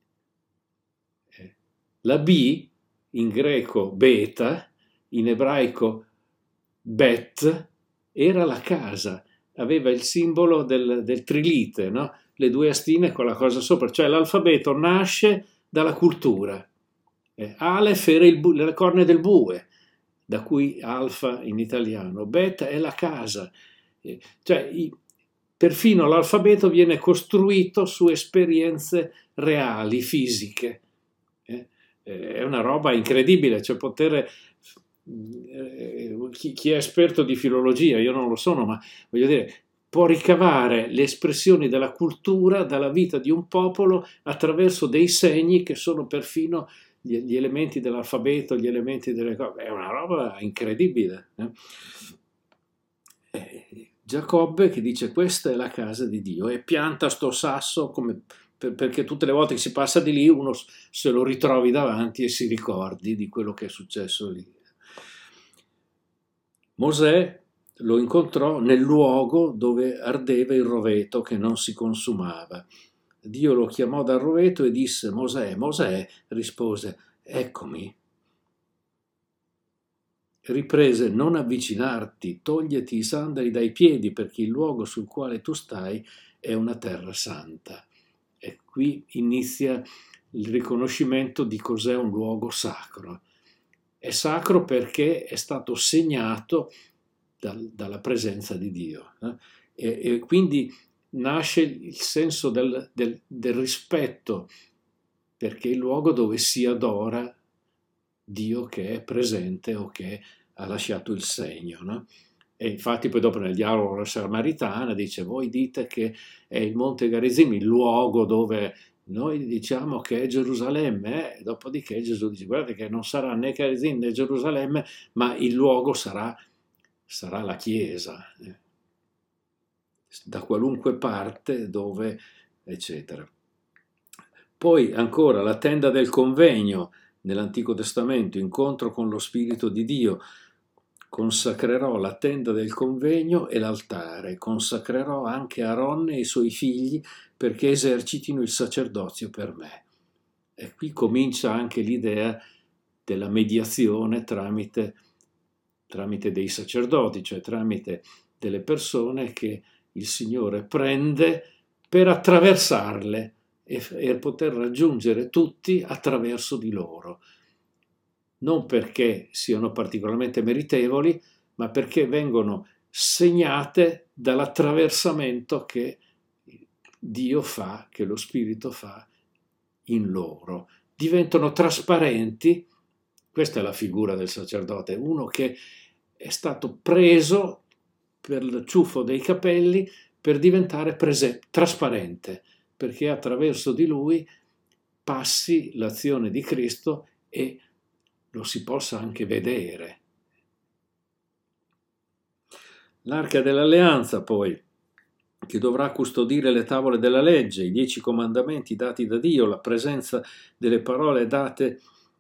La B in greco beta, in ebraico bet, era la casa, aveva il simbolo del, del trilite, no? Le due astine con la cosa sopra, cioè l'alfabeto nasce dalla cultura. Eh, Aleph era il bu- le corna del bue, da cui alfa in italiano, beta è la casa. Eh, cioè, i, perfino l'alfabeto viene costruito su esperienze reali, fisiche. Eh, è una roba incredibile, cioè poter... Eh, chi, chi è esperto di filologia, io non lo sono, ma voglio dire, può ricavare le espressioni della cultura, dalla vita di un popolo, attraverso dei segni che sono perfino gli, gli elementi dell'alfabeto, gli elementi delle cose. È una roba incredibile. Eh? Eh, Giacobbe che dice: questa è la casa di Dio, e pianta sto sasso come, per, perché tutte le volte che si passa di lì uno se lo ritrovi davanti e si ricordi di quello che è successo lì. Mosè lo incontrò nel luogo dove ardeva il roveto che non si consumava. Dio lo chiamò dal roveto e disse: Mosè, Mosè, rispose: eccomi. Riprese: non avvicinarti, toglieti i sandali dai piedi, perché il luogo sul quale tu stai è una terra santa. E qui inizia il riconoscimento di cos'è un luogo sacro. È sacro perché è stato segnato dal, dalla presenza di Dio. Eh? E, e quindi nasce il senso del, del, del rispetto, perché è il luogo dove si adora Dio che è presente o che ha lasciato il segno. No? E infatti poi dopo nel dialogo con la Samaritana dice: voi dite che è il Monte Garizim il luogo dove noi diciamo che è Gerusalemme, eh? Dopodiché Gesù dice: guardate che non sarà né Garizim né Gerusalemme, ma il luogo sarà, sarà la Chiesa, eh? Da qualunque parte, dove, eccetera. Poi ancora la tenda del convegno nell'Antico Testamento, incontro con lo Spirito di Dio. Consacrerò la tenda del convegno e l'altare, consacrerò anche Aaronne e i suoi figli perché esercitino il sacerdozio per me. E qui comincia anche l'idea della mediazione tramite, tramite dei sacerdoti, cioè tramite delle persone che il Signore prende per attraversarle e, e poter raggiungere tutti attraverso di loro. Non perché siano particolarmente meritevoli, ma perché vengono segnate dall'attraversamento che Dio fa, che lo Spirito fa in loro. Diventano trasparenti, questa è la figura del sacerdote, uno che è stato preso per il ciuffo dei capelli per diventare prese- trasparente, perché attraverso di lui passi l'azione di Cristo e lo si possa anche vedere. L'arca dell'alleanza poi, che dovrà custodire le tavole della legge, i dieci comandamenti dati da Dio, la presenza delle parole date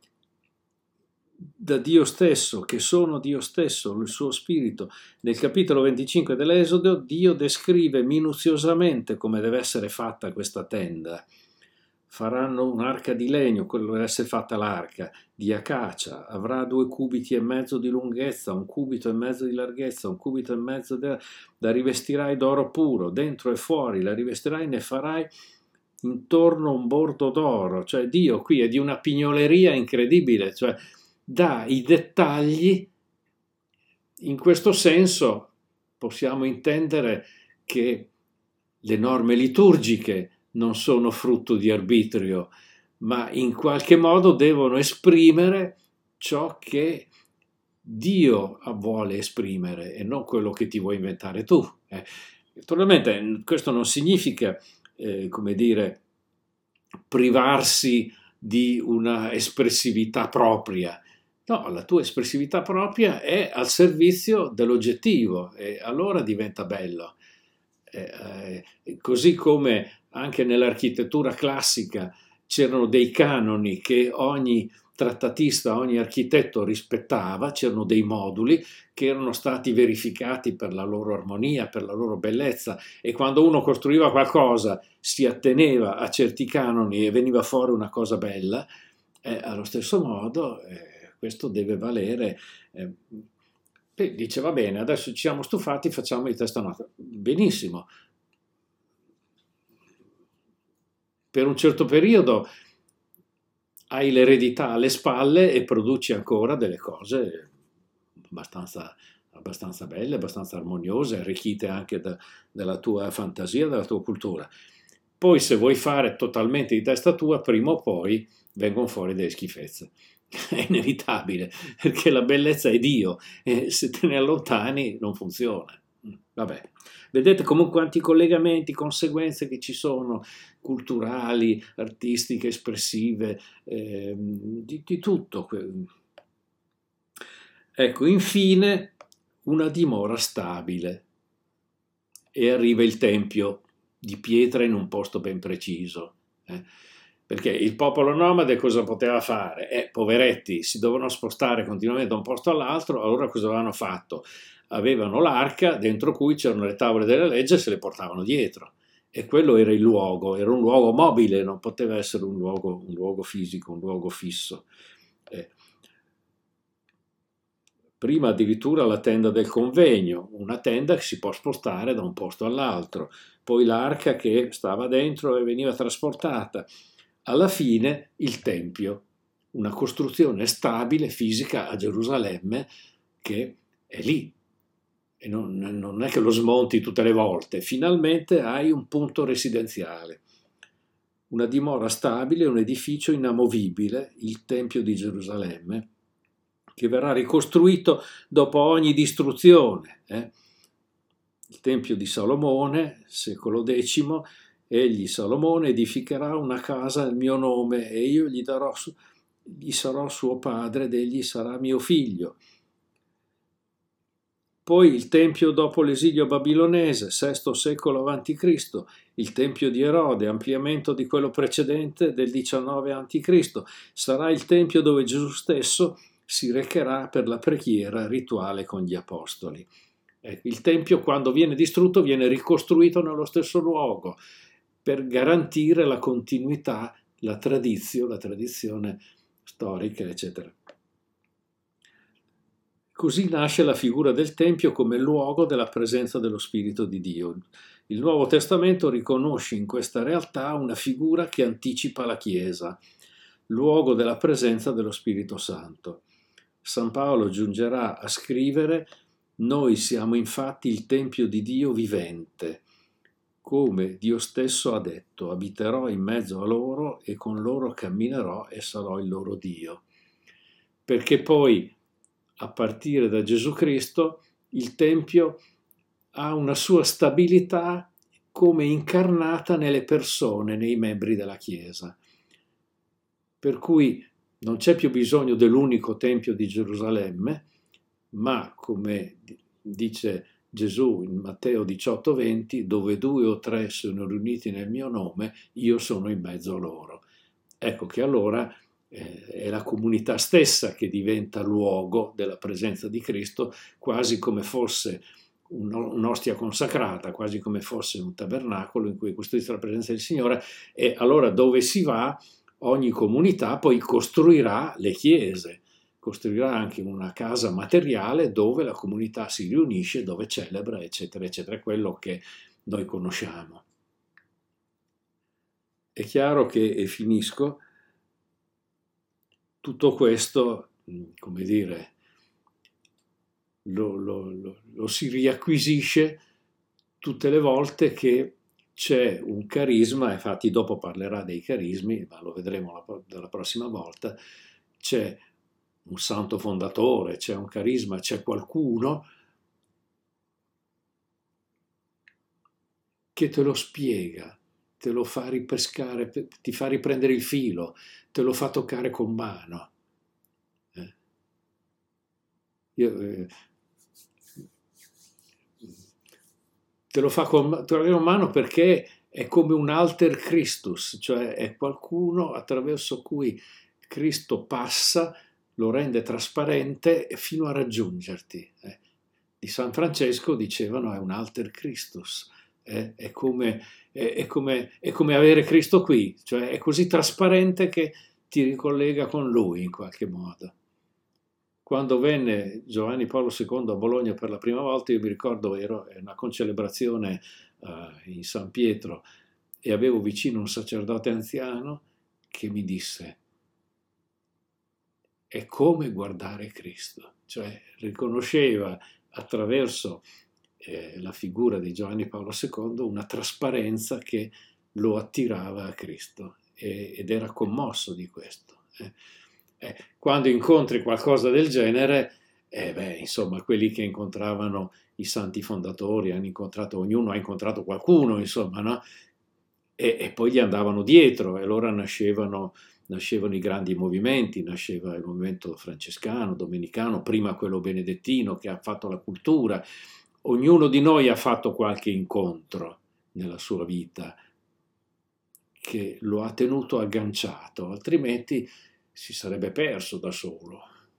da Dio stesso, che sono Dio stesso, il suo spirito. Nel capitolo venticinque dell'Esodo Dio descrive minuziosamente come deve essere fatta questa tenda. Faranno un'arca di legno, quello deve essere fatta l'arca, di acacia, avrà due cubiti e mezzo di lunghezza, un cubito e mezzo di larghezza, un cubito e mezzo di... la rivestirai d'oro puro, dentro e fuori, la rivestirai e ne farai intorno un bordo d'oro. Cioè Dio qui è di una pignoleria incredibile, cioè dà i dettagli. In questo senso possiamo intendere che le norme liturgiche non sono frutto di arbitrio, ma in qualche modo devono esprimere ciò che Dio vuole esprimere e non quello che ti vuoi inventare tu. Eh. Naturalmente questo non significa, eh, come dire, privarsi di una espressività propria. No, la tua espressività propria è al servizio dell'oggettivo e allora diventa bello. Eh, eh, così come anche nell'architettura classica c'erano dei canoni che ogni trattatista, ogni architetto rispettava, c'erano dei moduli che erano stati verificati per la loro armonia, per la loro bellezza, e quando uno costruiva qualcosa si atteneva a certi canoni e veniva fuori una cosa bella, eh, allo stesso modo eh, questo deve valere. Eh, dice va bene, adesso ci siamo stufati, facciamo di testa nota. Benissimo. Per un certo periodo hai l'eredità alle spalle e produci ancora delle cose abbastanza, abbastanza belle, abbastanza armoniose, arricchite anche da, dalla tua fantasia, dalla tua cultura. Poi se vuoi fare totalmente di testa tua, prima o poi vengono fuori delle schifezze. È inevitabile, perché la bellezza è Dio e se te ne allontani non funziona. Vabbè, vedete comunque quanti collegamenti, conseguenze che ci sono, culturali, artistiche, espressive, eh, di, di tutto. Ecco, infine una dimora stabile e arriva il tempio di pietra in un posto ben preciso. Eh. Perché il popolo nomade cosa poteva fare? Eh, poveretti, si dovevano spostare continuamente da un posto all'altro, allora cosa avevano fatto? Avevano l'arca dentro cui c'erano le tavole della legge e se le portavano dietro. E quello era il luogo, era un luogo mobile, non poteva essere un luogo, un luogo fisico, un luogo fisso. Eh. Prima addirittura la tenda del convegno, una tenda che si può spostare da un posto all'altro, poi l'arca che stava dentro e veniva trasportata. Alla fine il Tempio, una costruzione stabile, fisica a Gerusalemme, che è lì. e non, non è che lo smonti tutte le volte, finalmente hai un punto residenziale, una dimora stabile, un edificio inamovibile, il Tempio di Gerusalemme, che verrà ricostruito dopo ogni distruzione. Eh? Il Tempio di Salomone, secolo decimo, egli, Salomone, edificherà una casa nel mio nome e io gli, darò, gli sarò suo padre ed egli sarà mio figlio. Poi il Tempio dopo l'esilio babilonese, sesto secolo avanti Cristo, il Tempio di Erode, ampliamento di quello precedente del diciannove avanti Cristo, sarà il Tempio dove Gesù stesso si recherà per la preghiera rituale con gli apostoli. Ecco, il Tempio, quando viene distrutto, viene ricostruito nello stesso luogo per garantire la continuità, la tradizione, la tradizione storica, eccetera. Così nasce la figura del Tempio come luogo della presenza dello Spirito di Dio. Il Nuovo Testamento riconosce in questa realtà una figura che anticipa la Chiesa, luogo della presenza dello Spirito Santo. San Paolo giungerà a scrivere: noi siamo infatti il Tempio di Dio vivente, come Dio stesso ha detto, abiterò in mezzo a loro e con loro camminerò e sarò il loro Dio. Perché poi, a partire da Gesù Cristo, il Tempio ha una sua stabilità come incarnata nelle persone, nei membri della Chiesa. Per cui non c'è più bisogno dell'unico Tempio di Gerusalemme, ma, come dice Gesù in Matteo diciotto venti, dove due o tre sono riuniti nel mio nome, io sono in mezzo a loro. Ecco che allora eh, è la comunità stessa che diventa luogo della presenza di Cristo, quasi come fosse un'ostia consacrata, quasi come fosse un tabernacolo in cui è custodita la presenza del Signore, e allora dove si va, ogni comunità poi costruirà le chiese, costruirà anche una casa materiale dove la comunità si riunisce, dove celebra, eccetera, eccetera, quello che noi conosciamo. È chiaro che, e finisco, tutto questo, come dire, lo, lo, lo, lo si riacquisisce tutte le volte che c'è un carisma, infatti dopo parlerà dei carismi, ma lo vedremo la, la prossima volta, c'è un santo fondatore, c'è un carisma, c'è qualcuno che te lo spiega, te lo fa ripescare, ti fa riprendere il filo, te lo fa toccare con mano. Eh? Io, eh, te lo fa con, te lo fa con mano perché è come un alter Christus, cioè è qualcuno attraverso cui Cristo passa, lo rende trasparente fino a raggiungerti. Eh. Di San Francesco dicevano è un alter Christus, eh. è, come, è, è, come, è come avere Cristo qui, cioè è così trasparente che ti ricollega con Lui in qualche modo. Quando venne Giovanni Paolo secondo a Bologna per la prima volta, io mi ricordo, ero in una concelebrazione uh, in San Pietro e avevo vicino un sacerdote anziano che mi disse: è come guardare Cristo, cioè riconosceva attraverso eh, la figura di Giovanni Paolo secondo una trasparenza che lo attirava a Cristo e, ed era commosso di questo. Eh. Eh, quando incontri qualcosa del genere, eh, beh, insomma, quelli che incontravano i santi fondatori hanno incontrato, ognuno ha incontrato qualcuno, insomma, no? E, e poi gli andavano dietro e allora nascevano nascevano i grandi movimenti, nasceva il movimento francescano, domenicano, prima quello benedettino che ha fatto la cultura. Ognuno di noi ha fatto qualche incontro nella sua vita che lo ha tenuto agganciato, altrimenti si sarebbe perso da solo.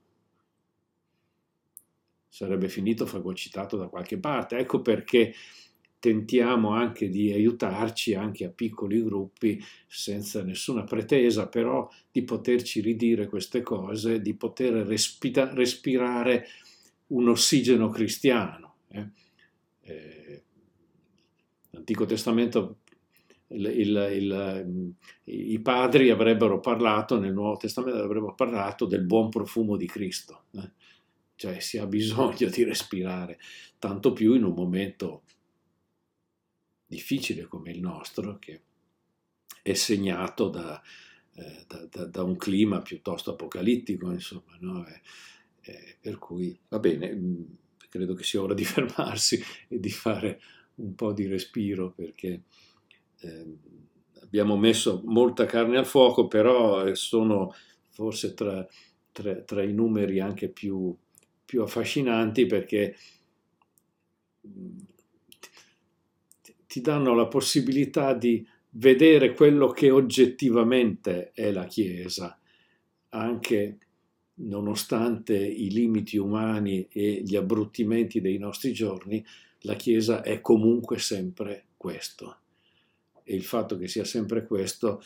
Sarebbe finito fagocitato da qualche parte. Ecco perché tentiamo anche di aiutarci anche a piccoli gruppi senza nessuna pretesa, però di poterci ridire queste cose, di poter respira- respirare un ossigeno cristiano. Eh? Eh, L'Antico Testamento, il, il, il, i padri avrebbero parlato, nel Nuovo Testamento avrebbero parlato del buon profumo di Cristo. Eh? cioè si ha bisogno di respirare, tanto più in un momento difficile come il nostro, che è segnato da, eh, da, da, da un clima piuttosto apocalittico, insomma, no? Eh, eh, per cui va bene, mh, credo che sia ora di fermarsi e di fare un po' di respiro, perché eh, abbiamo messo molta carne al fuoco, però eh, sono forse tra, tra, tra i numeri anche più, più affascinanti, perché mh, ti, ti danno la possibilità di vedere quello che oggettivamente è la Chiesa, anche nonostante i limiti umani e gli abbruttimenti dei nostri giorni. La Chiesa è comunque sempre questo, e il fatto che sia sempre questo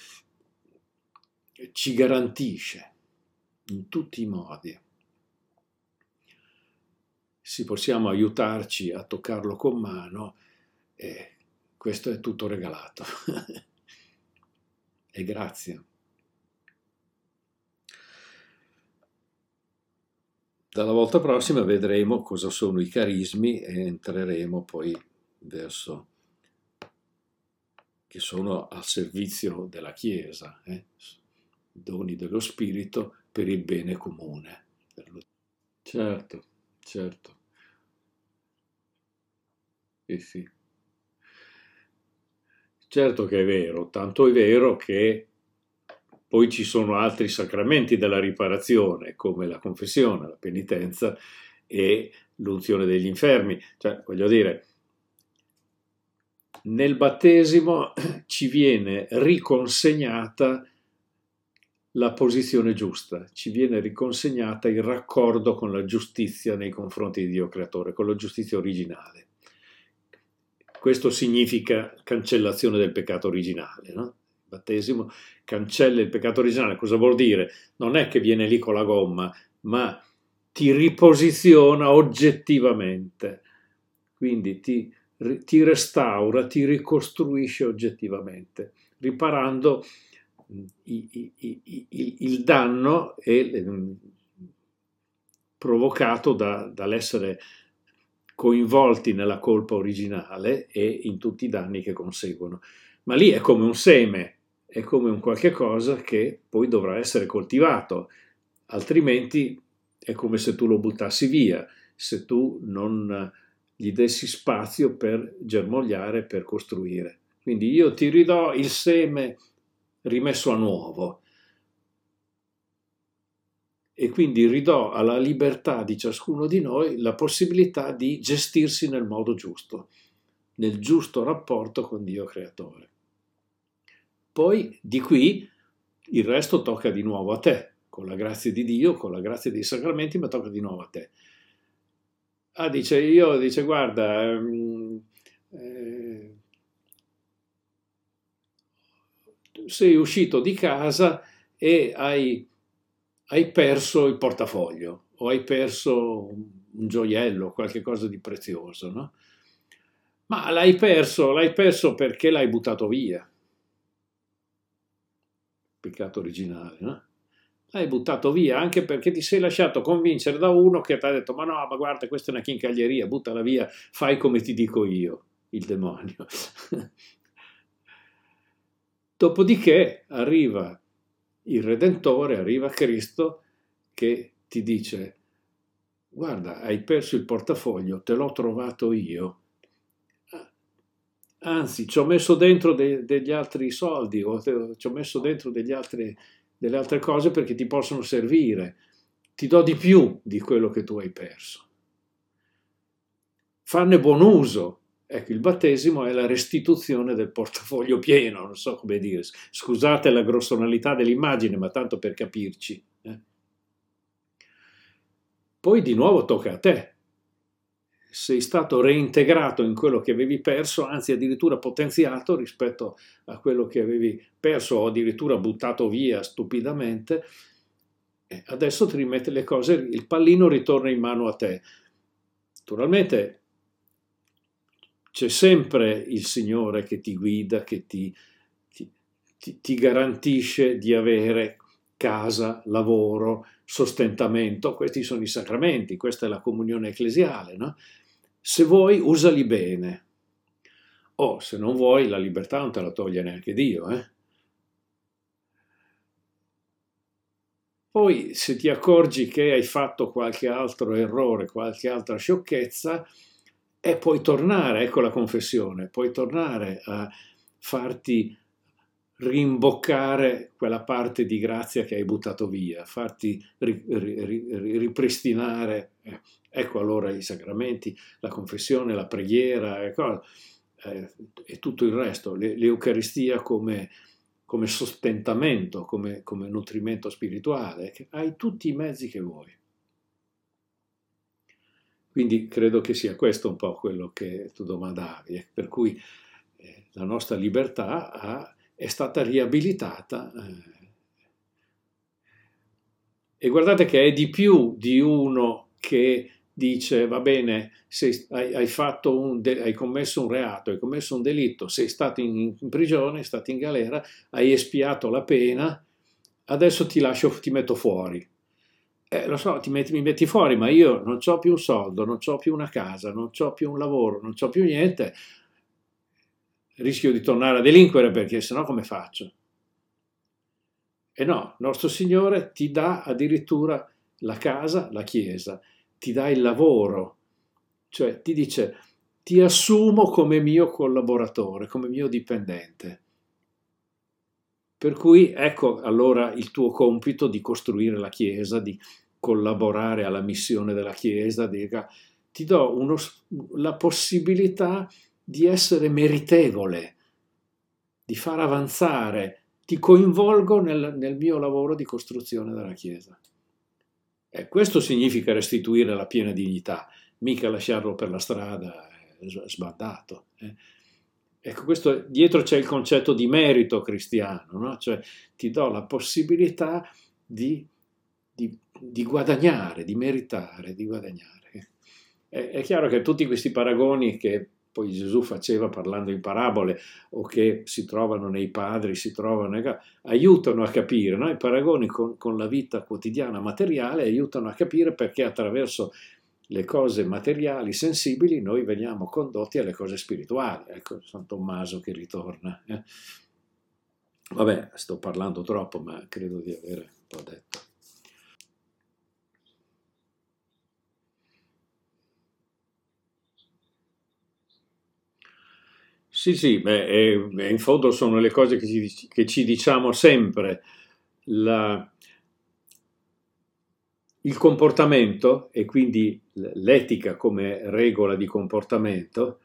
ci garantisce in tutti i modi. Se possiamo aiutarci a toccarlo con mano, eh, questo è tutto regalato. E grazie. Dalla volta prossima vedremo cosa sono i carismi e entreremo poi verso che sono al servizio della Chiesa, eh? Doni dello Spirito per il bene comune. Certo, certo. Sì, sì. Certo che è vero, tanto è vero che poi ci sono altri sacramenti della riparazione, come la confessione, la penitenza e l'unzione degli infermi. Cioè, voglio dire, nel battesimo ci viene riconsegnata la posizione giusta, ci viene riconsegnata il raccordo con la giustizia nei confronti di Dio Creatore, con la giustizia originale. Questo significa cancellazione del peccato originale, no? Il battesimo cancella il peccato originale. Cosa vuol dire? Non è che viene lì con la gomma, ma ti riposiziona oggettivamente, quindi ti, ti restaura, ti ricostruisce oggettivamente, riparando i, i, i, i, il danno e, provocato da, dall'essere coinvolti nella colpa originale e in tutti i danni che conseguono. Ma lì è come un seme, è come un qualche cosa che poi dovrà essere coltivato, altrimenti è come se tu lo buttassi via, se tu non gli dessi spazio per germogliare, per costruire. Quindi io ti ridò il seme rimesso a nuovo, e quindi ridò alla libertà di ciascuno di noi la possibilità di gestirsi nel modo giusto, nel giusto rapporto con Dio Creatore. Poi di qui il resto tocca di nuovo a te, con la grazia di Dio, con la grazia dei sacramenti, ma tocca di nuovo a te. Ah, dice, io, dice, guarda, ehm, eh, sei uscito di casa e hai hai perso il portafoglio o hai perso un gioiello, qualche cosa di prezioso, no? Ma l'hai perso, l'hai perso perché l'hai buttato via. Peccato originale, no? L'hai buttato via anche perché ti sei lasciato convincere da uno che ti ha detto: ma no, ma guarda, questa è una chincaglieria, buttala via, fai come ti dico io, il demonio. Dopodiché arriva il Redentore, arriva Cristo, che ti dice: guarda, hai perso il portafoglio, te l'ho trovato io, anzi ci ho messo dentro de- degli altri soldi, o te- ci ho messo dentro degli altri, delle altre cose perché ti possono servire, ti do di più di quello che tu hai perso. Farne buon uso. Ecco, il battesimo è la restituzione del portafoglio pieno, non so come dire, scusate la grossonalità dell'immagine, ma tanto per capirci. Eh. Poi di nuovo tocca a te. Sei stato reintegrato in quello che avevi perso, anzi addirittura potenziato rispetto a quello che avevi perso o addirittura buttato via stupidamente. E adesso ti rimette le cose, il pallino ritorna in mano a te. Naturalmente c'è sempre il Signore che ti guida, che ti, ti, ti, ti garantisce di avere casa, lavoro, sostentamento, questi sono i sacramenti, questa è la comunione ecclesiale, no? Se vuoi, usali bene. O se non vuoi, la libertà non te la toglie neanche Dio, eh? Poi se ti accorgi che hai fatto qualche altro errore, qualche altra sciocchezza, e puoi tornare, ecco la confessione, puoi tornare a farti rimboccare quella parte di grazia che hai buttato via, farti ri, ri, ri, ripristinare, eh, ecco allora i sacramenti, la confessione, la preghiera, ecco, eh, e tutto il resto, l'Eucaristia come, come sostentamento, come, come nutrimento spirituale, hai tutti i mezzi che vuoi. Quindi credo che sia questo un po' quello che tu domandavi, eh, per cui eh, la nostra libertà ha, è stata riabilitata. Eh, e guardate che è di più di uno che dice, va bene, sei, hai, hai, fatto un de- hai commesso un reato, hai commesso un delitto, sei stato in, in prigione, sei stato in galera, hai espiato la pena, adesso ti lascio, ti metto fuori. Eh, lo so, ti metti, mi metti fuori, ma io non ho più un soldo, non ho più una casa, non ho più un lavoro, non ho più niente. Rischio di tornare a delinquere perché sennò come faccio? E no, nostro Signore ti dà addirittura la casa, la chiesa, ti dà il lavoro, cioè ti dice ti assumo come mio collaboratore, come mio dipendente. Per cui ecco allora il tuo compito di costruire la chiesa, di collaborare alla missione della chiesa, di, ti do uno, la possibilità di essere meritevole, di far avanzare, ti coinvolgo nel, nel mio lavoro di costruzione della chiesa. E questo significa restituire la piena dignità, mica lasciarlo per la strada sbandato. Eh. Ecco, questo, dietro c'è il concetto di merito cristiano, no? Cioè ti do la possibilità di, di, di guadagnare, di meritare, di guadagnare. È, è chiaro che tutti questi paragoni che poi Gesù faceva parlando in parabole o che si trovano nei padri, si trovano, aiutano a capire, no? I paragoni con, con la vita quotidiana materiale aiutano a capire perché attraverso le cose materiali, sensibili, noi veniamo condotti alle cose spirituali. Ecco San Tommaso che ritorna. Eh. Vabbè, sto parlando troppo, ma credo di avere un po' detto. Sì, sì, beh, e, in fondo sono le cose che ci, che ci diciamo sempre. La, il comportamento, e quindi l'etica come regola di comportamento,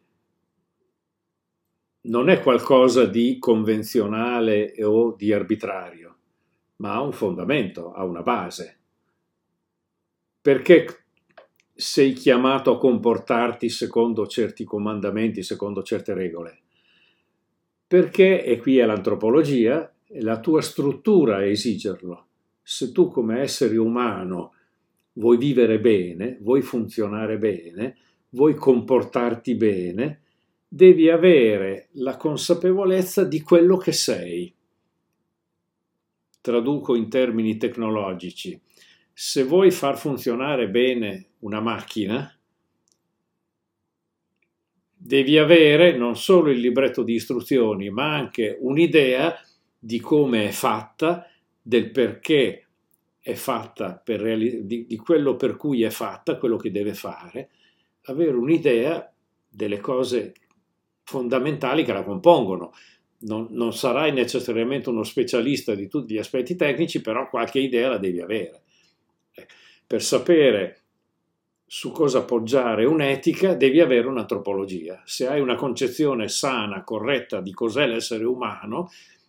non è qualcosa di convenzionale o di arbitrario, ma ha un fondamento, ha una base. Perché sei chiamato a comportarti secondo certi comandamenti, secondo certe regole? Perché, e qui è l'antropologia, la tua struttura a esigerlo. Se tu come essere umano vuoi vivere bene, vuoi funzionare bene, vuoi comportarti bene, devi avere la consapevolezza di quello che sei. Traduco in termini tecnologici. Se vuoi far funzionare bene una macchina, devi avere non solo il libretto di istruzioni, ma anche un'idea di come è fatta, del perché è fatta, per reali- di, di quello per cui è fatta, quello che deve fare, avere un'idea delle cose fondamentali che la compongono. Non, non sarai necessariamente uno specialista di tutti gli aspetti tecnici, però qualche idea la devi avere. Per sapere su cosa appoggiare un'etica devi avere un'antropologia. Se hai una concezione sana, corretta di cos'è l'essere umano,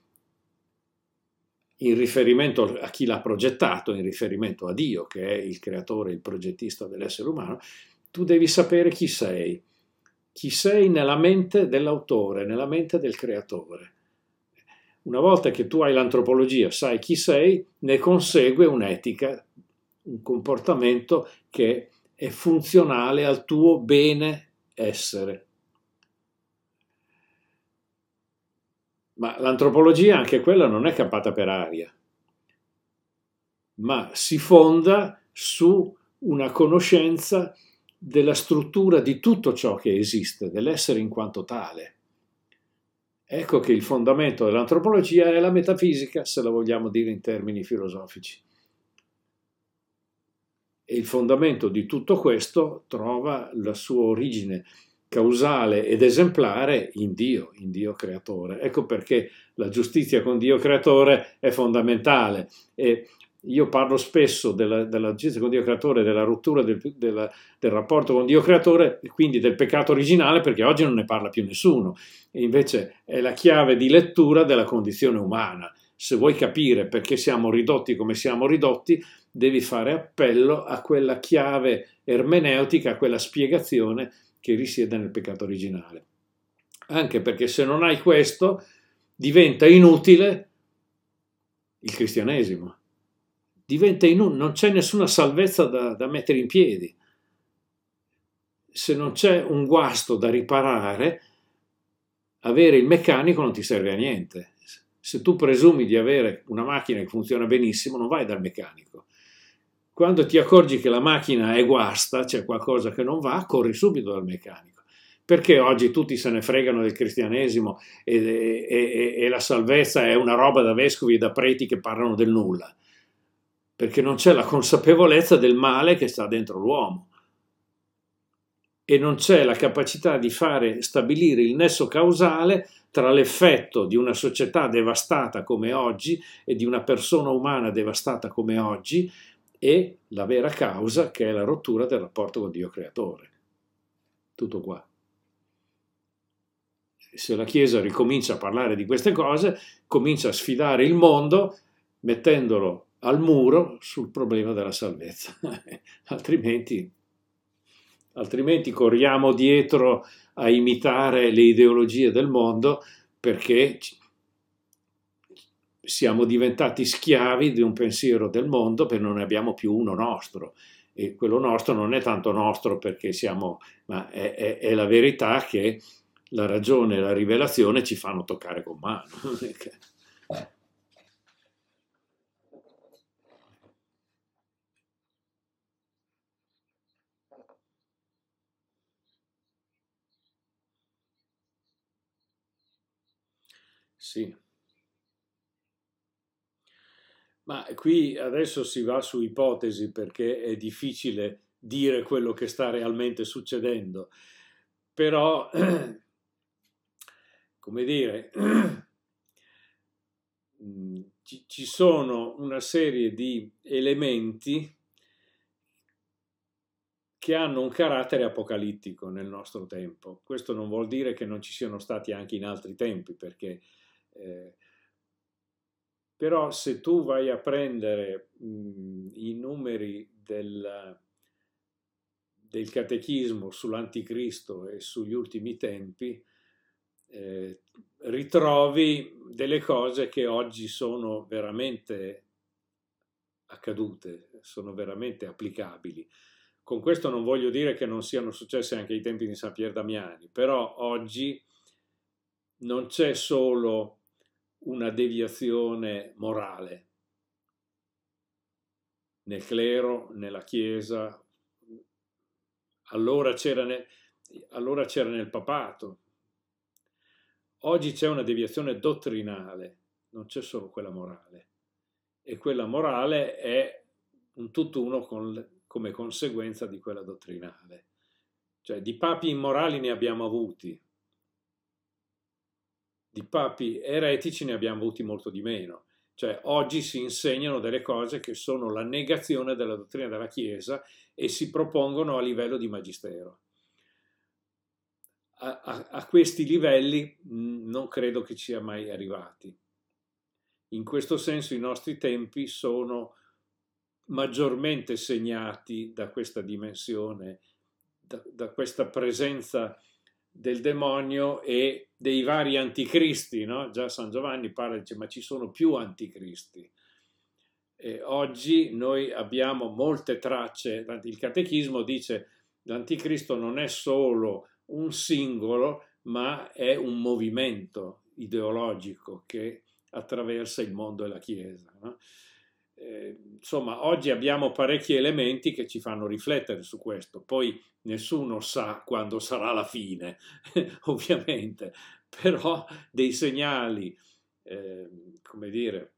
in riferimento a chi l'ha progettato, in riferimento a Dio, che è il creatore, il progettista dell'essere umano, tu devi sapere chi sei. Chi sei nella mente dell'autore, nella mente del creatore. Una volta che tu hai l'antropologia, sai chi sei, ne consegue un'etica, un comportamento che è funzionale al tuo bene essere. Ma l'antropologia, anche quella, non è campata per aria. ma si fonda su una conoscenza della struttura di tutto ciò che esiste, dell'essere in quanto tale. Ecco che il fondamento dell'antropologia è la metafisica, se la vogliamo dire in termini filosofici. E il fondamento di tutto questo trova la sua origine causale ed esemplare in Dio, in Dio creatore. Ecco perché la giustizia con Dio creatore è fondamentale. E io parlo spesso della, della giustizia con Dio creatore, della rottura del, della, del rapporto con Dio creatore, e quindi del peccato originale, perché oggi non ne parla più nessuno. E invece è la chiave di lettura della condizione umana. Se vuoi capire perché siamo ridotti come siamo ridotti, devi fare appello a quella chiave ermeneutica, a quella spiegazione che risiede nel peccato originale. Anche perché se non hai questo, diventa inutile il cristianesimo. Diventa inutile, non c'è nessuna salvezza da, da mettere in piedi. Se non c'è un guasto da riparare, avere il meccanico non ti serve a niente. Se tu presumi di avere una macchina che funziona benissimo, non vai dal meccanico. Quando ti accorgi che la macchina è guasta, c'è qualcosa che non va, corri subito dal meccanico. Perché oggi tutti se ne fregano del cristianesimo e, e, e, e la salvezza è una roba da vescovi e da preti che parlano del nulla? Perché non c'è la consapevolezza del male che sta dentro l'uomo e non c'è la capacità di fare stabilire il nesso causale tra l'effetto di una società devastata come oggi e di una persona umana devastata come oggi e la vera causa, che è la rottura del rapporto con Dio creatore. Tutto qua. Se la Chiesa ricomincia a parlare di queste cose, comincia a sfidare il mondo mettendolo al muro sul problema della salvezza. altrimenti, altrimenti corriamo dietro a imitare le ideologie del mondo, perché siamo diventati schiavi di un pensiero del mondo perché non ne abbiamo più uno nostro. E quello nostro non è tanto nostro perché siamo, ma è, è, è la verità che la ragione e la rivelazione ci fanno toccare con mano. Sì. Ma qui adesso si va su ipotesi perché è difficile dire quello che sta realmente succedendo, però, come dire, ci, ci sono una serie di elementi che hanno un carattere apocalittico nel nostro tempo. Questo non vuol dire che non ci siano stati anche in altri tempi, perché eh, però se tu vai a prendere mh, i numeri del, del catechismo sull'anticristo e sugli ultimi tempi, eh, ritrovi delle cose che oggi sono veramente accadute, sono veramente applicabili. Con questo non voglio dire che non siano successe anche ai tempi di San Pier Damiani, però oggi non c'è solo una deviazione morale nel clero, nella Chiesa, allora c'era nel, allora c'era nel papato. Oggi c'è una deviazione dottrinale, non c'è solo quella morale. E quella morale è un tutt'uno con, come conseguenza di quella dottrinale. Cioè di papi immorali ne abbiamo avuti, di papi eretici ne abbiamo avuti molto di meno. Cioè oggi si insegnano delle cose che sono la negazione della dottrina della Chiesa e si propongono a livello di magistero. A, a, a questi livelli mh, non credo che ci sia mai arrivati. In questo senso i nostri tempi sono maggiormente segnati da questa dimensione, da, da questa presenza del demonio e dei vari anticristi, no? Già San Giovanni parla, dice, ma ci sono più anticristi. E oggi noi abbiamo molte tracce, il catechismo dice l'anticristo non è solo un singolo, ma è un movimento ideologico che attraversa il mondo e la Chiesa, no? eh, insomma, oggi abbiamo parecchi elementi che ci fanno riflettere su questo. Poi nessuno sa quando sarà la fine, ovviamente, però dei segnali, eh, come dire,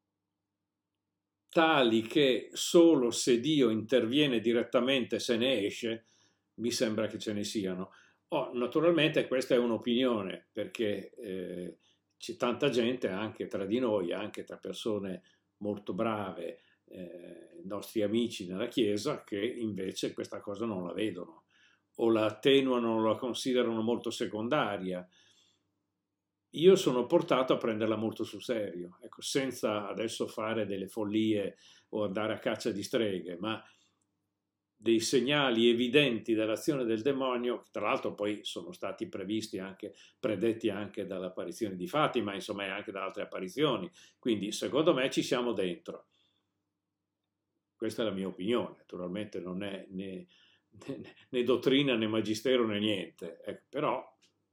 tali che solo se Dio interviene direttamente se ne esce, mi sembra che ce ne siano. Oh, naturalmente questa è un'opinione, perché eh, c'è tanta gente anche tra di noi, anche tra persone molto brave, eh, nostri amici nella Chiesa, che invece questa cosa non la vedono o la attenuano o la considerano molto secondaria. Io sono portato a prenderla molto sul serio, ecco, senza adesso fare delle follie o andare a caccia di streghe, ma dei segnali evidenti dell'azione del demonio, che tra l'altro poi sono stati previsti anche, predetti anche dall'apparizione di Fatima, insomma, e anche da altre apparizioni. Quindi, secondo me, ci siamo dentro. Questa è la mia opinione, naturalmente non è né, né, né dottrina né magistero né niente, ecco, però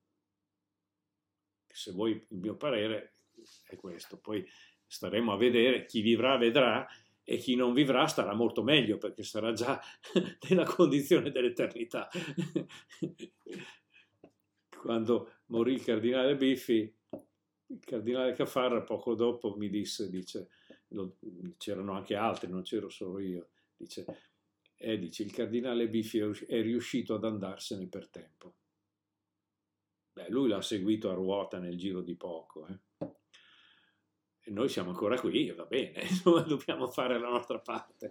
se vuoi il mio parere è questo. Poi staremo a vedere, chi vivrà vedrà e chi non vivrà starà molto meglio perché sarà già nella condizione dell'eternità. Quando morì il cardinale Biffi, il cardinale Caffarra poco dopo mi disse, dice, c'erano anche altri, non c'ero solo io, dice, eh, dice, il cardinale Biffi è riuscito ad andarsene per tempo. Beh, lui l'ha seguito a ruota nel giro di poco, eh. E noi siamo ancora qui, va bene, insomma, dobbiamo fare la nostra parte.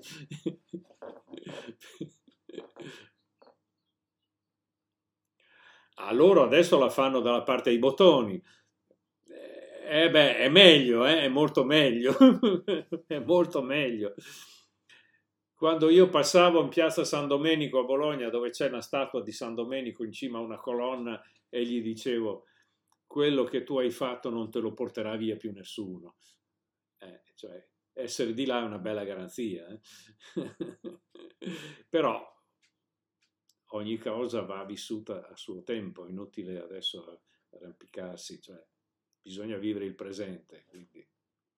A loro adesso la fanno dalla parte dei bottoni. Eh beh, è meglio, eh? È molto meglio, è molto meglio. Quando io passavo in piazza San Domenico a Bologna, dove c'è una statua di San Domenico in cima a una colonna, e gli dicevo, quello che tu hai fatto non te lo porterà via più nessuno. Eh, cioè, essere di là è una bella garanzia. Eh? Però ogni cosa va vissuta a suo tempo, è inutile adesso arrampicarsi, cioè, bisogna vivere il presente. Quindi.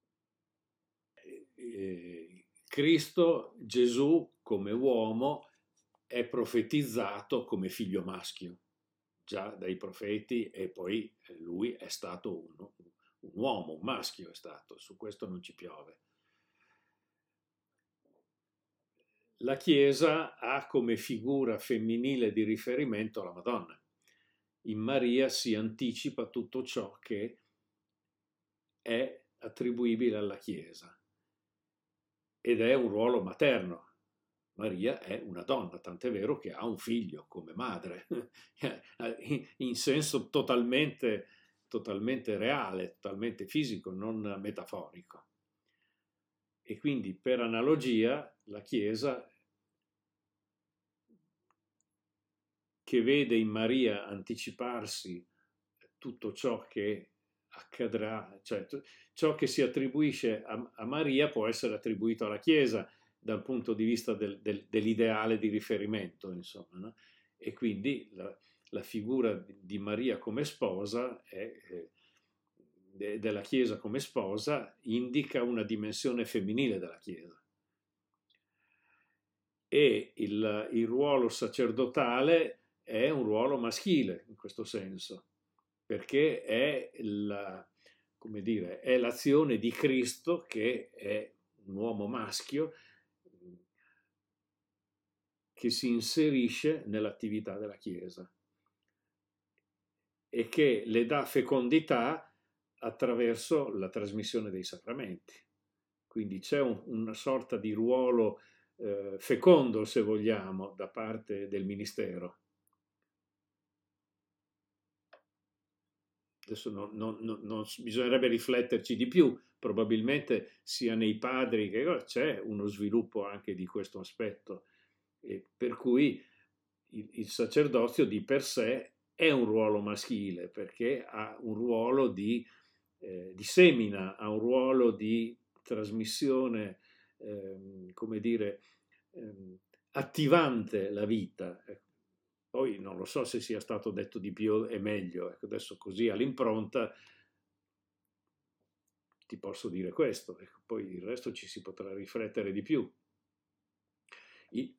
Eh, Cristo, Gesù, come uomo, è profetizzato come figlio maschio, già dai profeti, e poi lui è stato uno, un uomo, un maschio è stato, su questo non ci piove. La Chiesa ha come figura femminile di riferimento la Madonna. In Maria si anticipa tutto ciò che è attribuibile alla Chiesa ed è un ruolo materno. Maria è una donna, tant'è vero che ha un figlio come madre, in senso totalmente, totalmente reale, totalmente fisico, non metaforico. E quindi per analogia la Chiesa, che vede in Maria anticiparsi tutto ciò che accadrà, cioè ciò che si attribuisce a, a Maria può essere attribuito alla Chiesa dal punto di vista del, del, dell'ideale di riferimento, insomma, no? E quindi la, la figura di Maria come sposa è, eh, della Chiesa come sposa indica una dimensione femminile della Chiesa. E il, il ruolo sacerdotale è un ruolo maschile in questo senso, perché è, la, come dire, è l'azione di Cristo, che è un uomo maschio, che si inserisce nell'attività della Chiesa e che le dà fecondità attraverso la trasmissione dei sacramenti. Quindi c'è un, una sorta di ruolo eh, fecondo, se vogliamo, da parte del ministero. Adesso non, non, non, non bisognerebbe rifletterci di più, probabilmente sia nei padri che c'è uno sviluppo anche di questo aspetto, e per cui il, il sacerdozio di per sé è un ruolo maschile, perché ha un ruolo di, eh, di semina, ha un ruolo di trasmissione, eh, come dire, eh, attivante la vita. Poi non lo so se sia stato detto di più e meglio, ecco, adesso così all'impronta ti posso dire questo, ecco, poi il resto ci si potrà riflettere di più. I,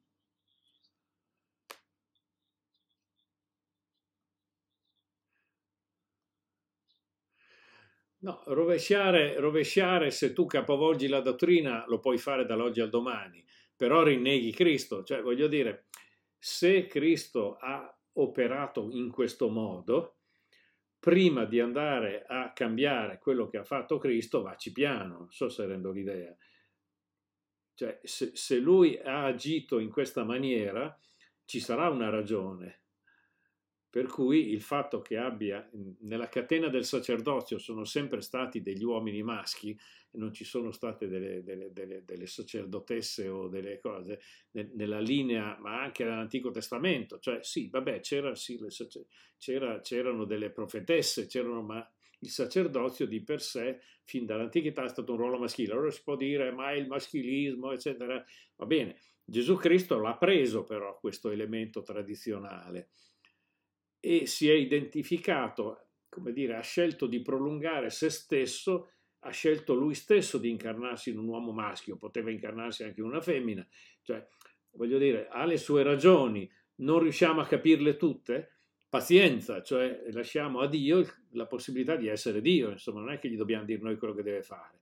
No, rovesciare, rovesciare, se tu capovolgi la dottrina lo puoi fare dall'oggi al domani, però rinneghi Cristo, cioè voglio dire, se Cristo ha operato in questo modo, prima di andare a cambiare quello che ha fatto Cristo, vacci piano, non so se rendo l'idea. Cioè, se, se lui ha agito in questa maniera, ci sarà una ragione. Per cui il fatto che abbia, nella catena del sacerdozio sono sempre stati degli uomini maschi, e non ci sono state delle, delle, delle, delle sacerdotesse o delle cose, nella linea, ma anche nell'Antico Testamento, cioè sì, vabbè, c'era, sì, c'era, c'erano delle profetesse, c'erano, ma il sacerdozio di per sé, fin dall'antichità, è stato un ruolo maschile. Allora si può dire, ma il maschilismo, eccetera, va bene. Gesù Cristo l'ha preso però questo elemento tradizionale e si è identificato, come dire, ha scelto di prolungare se stesso, ha scelto lui stesso di incarnarsi in un uomo maschio, poteva incarnarsi anche in una femmina, cioè, voglio dire, ha le sue ragioni, non riusciamo a capirle tutte? Pazienza, cioè lasciamo a Dio la possibilità di essere Dio, insomma, non è che gli dobbiamo dire noi quello che deve fare.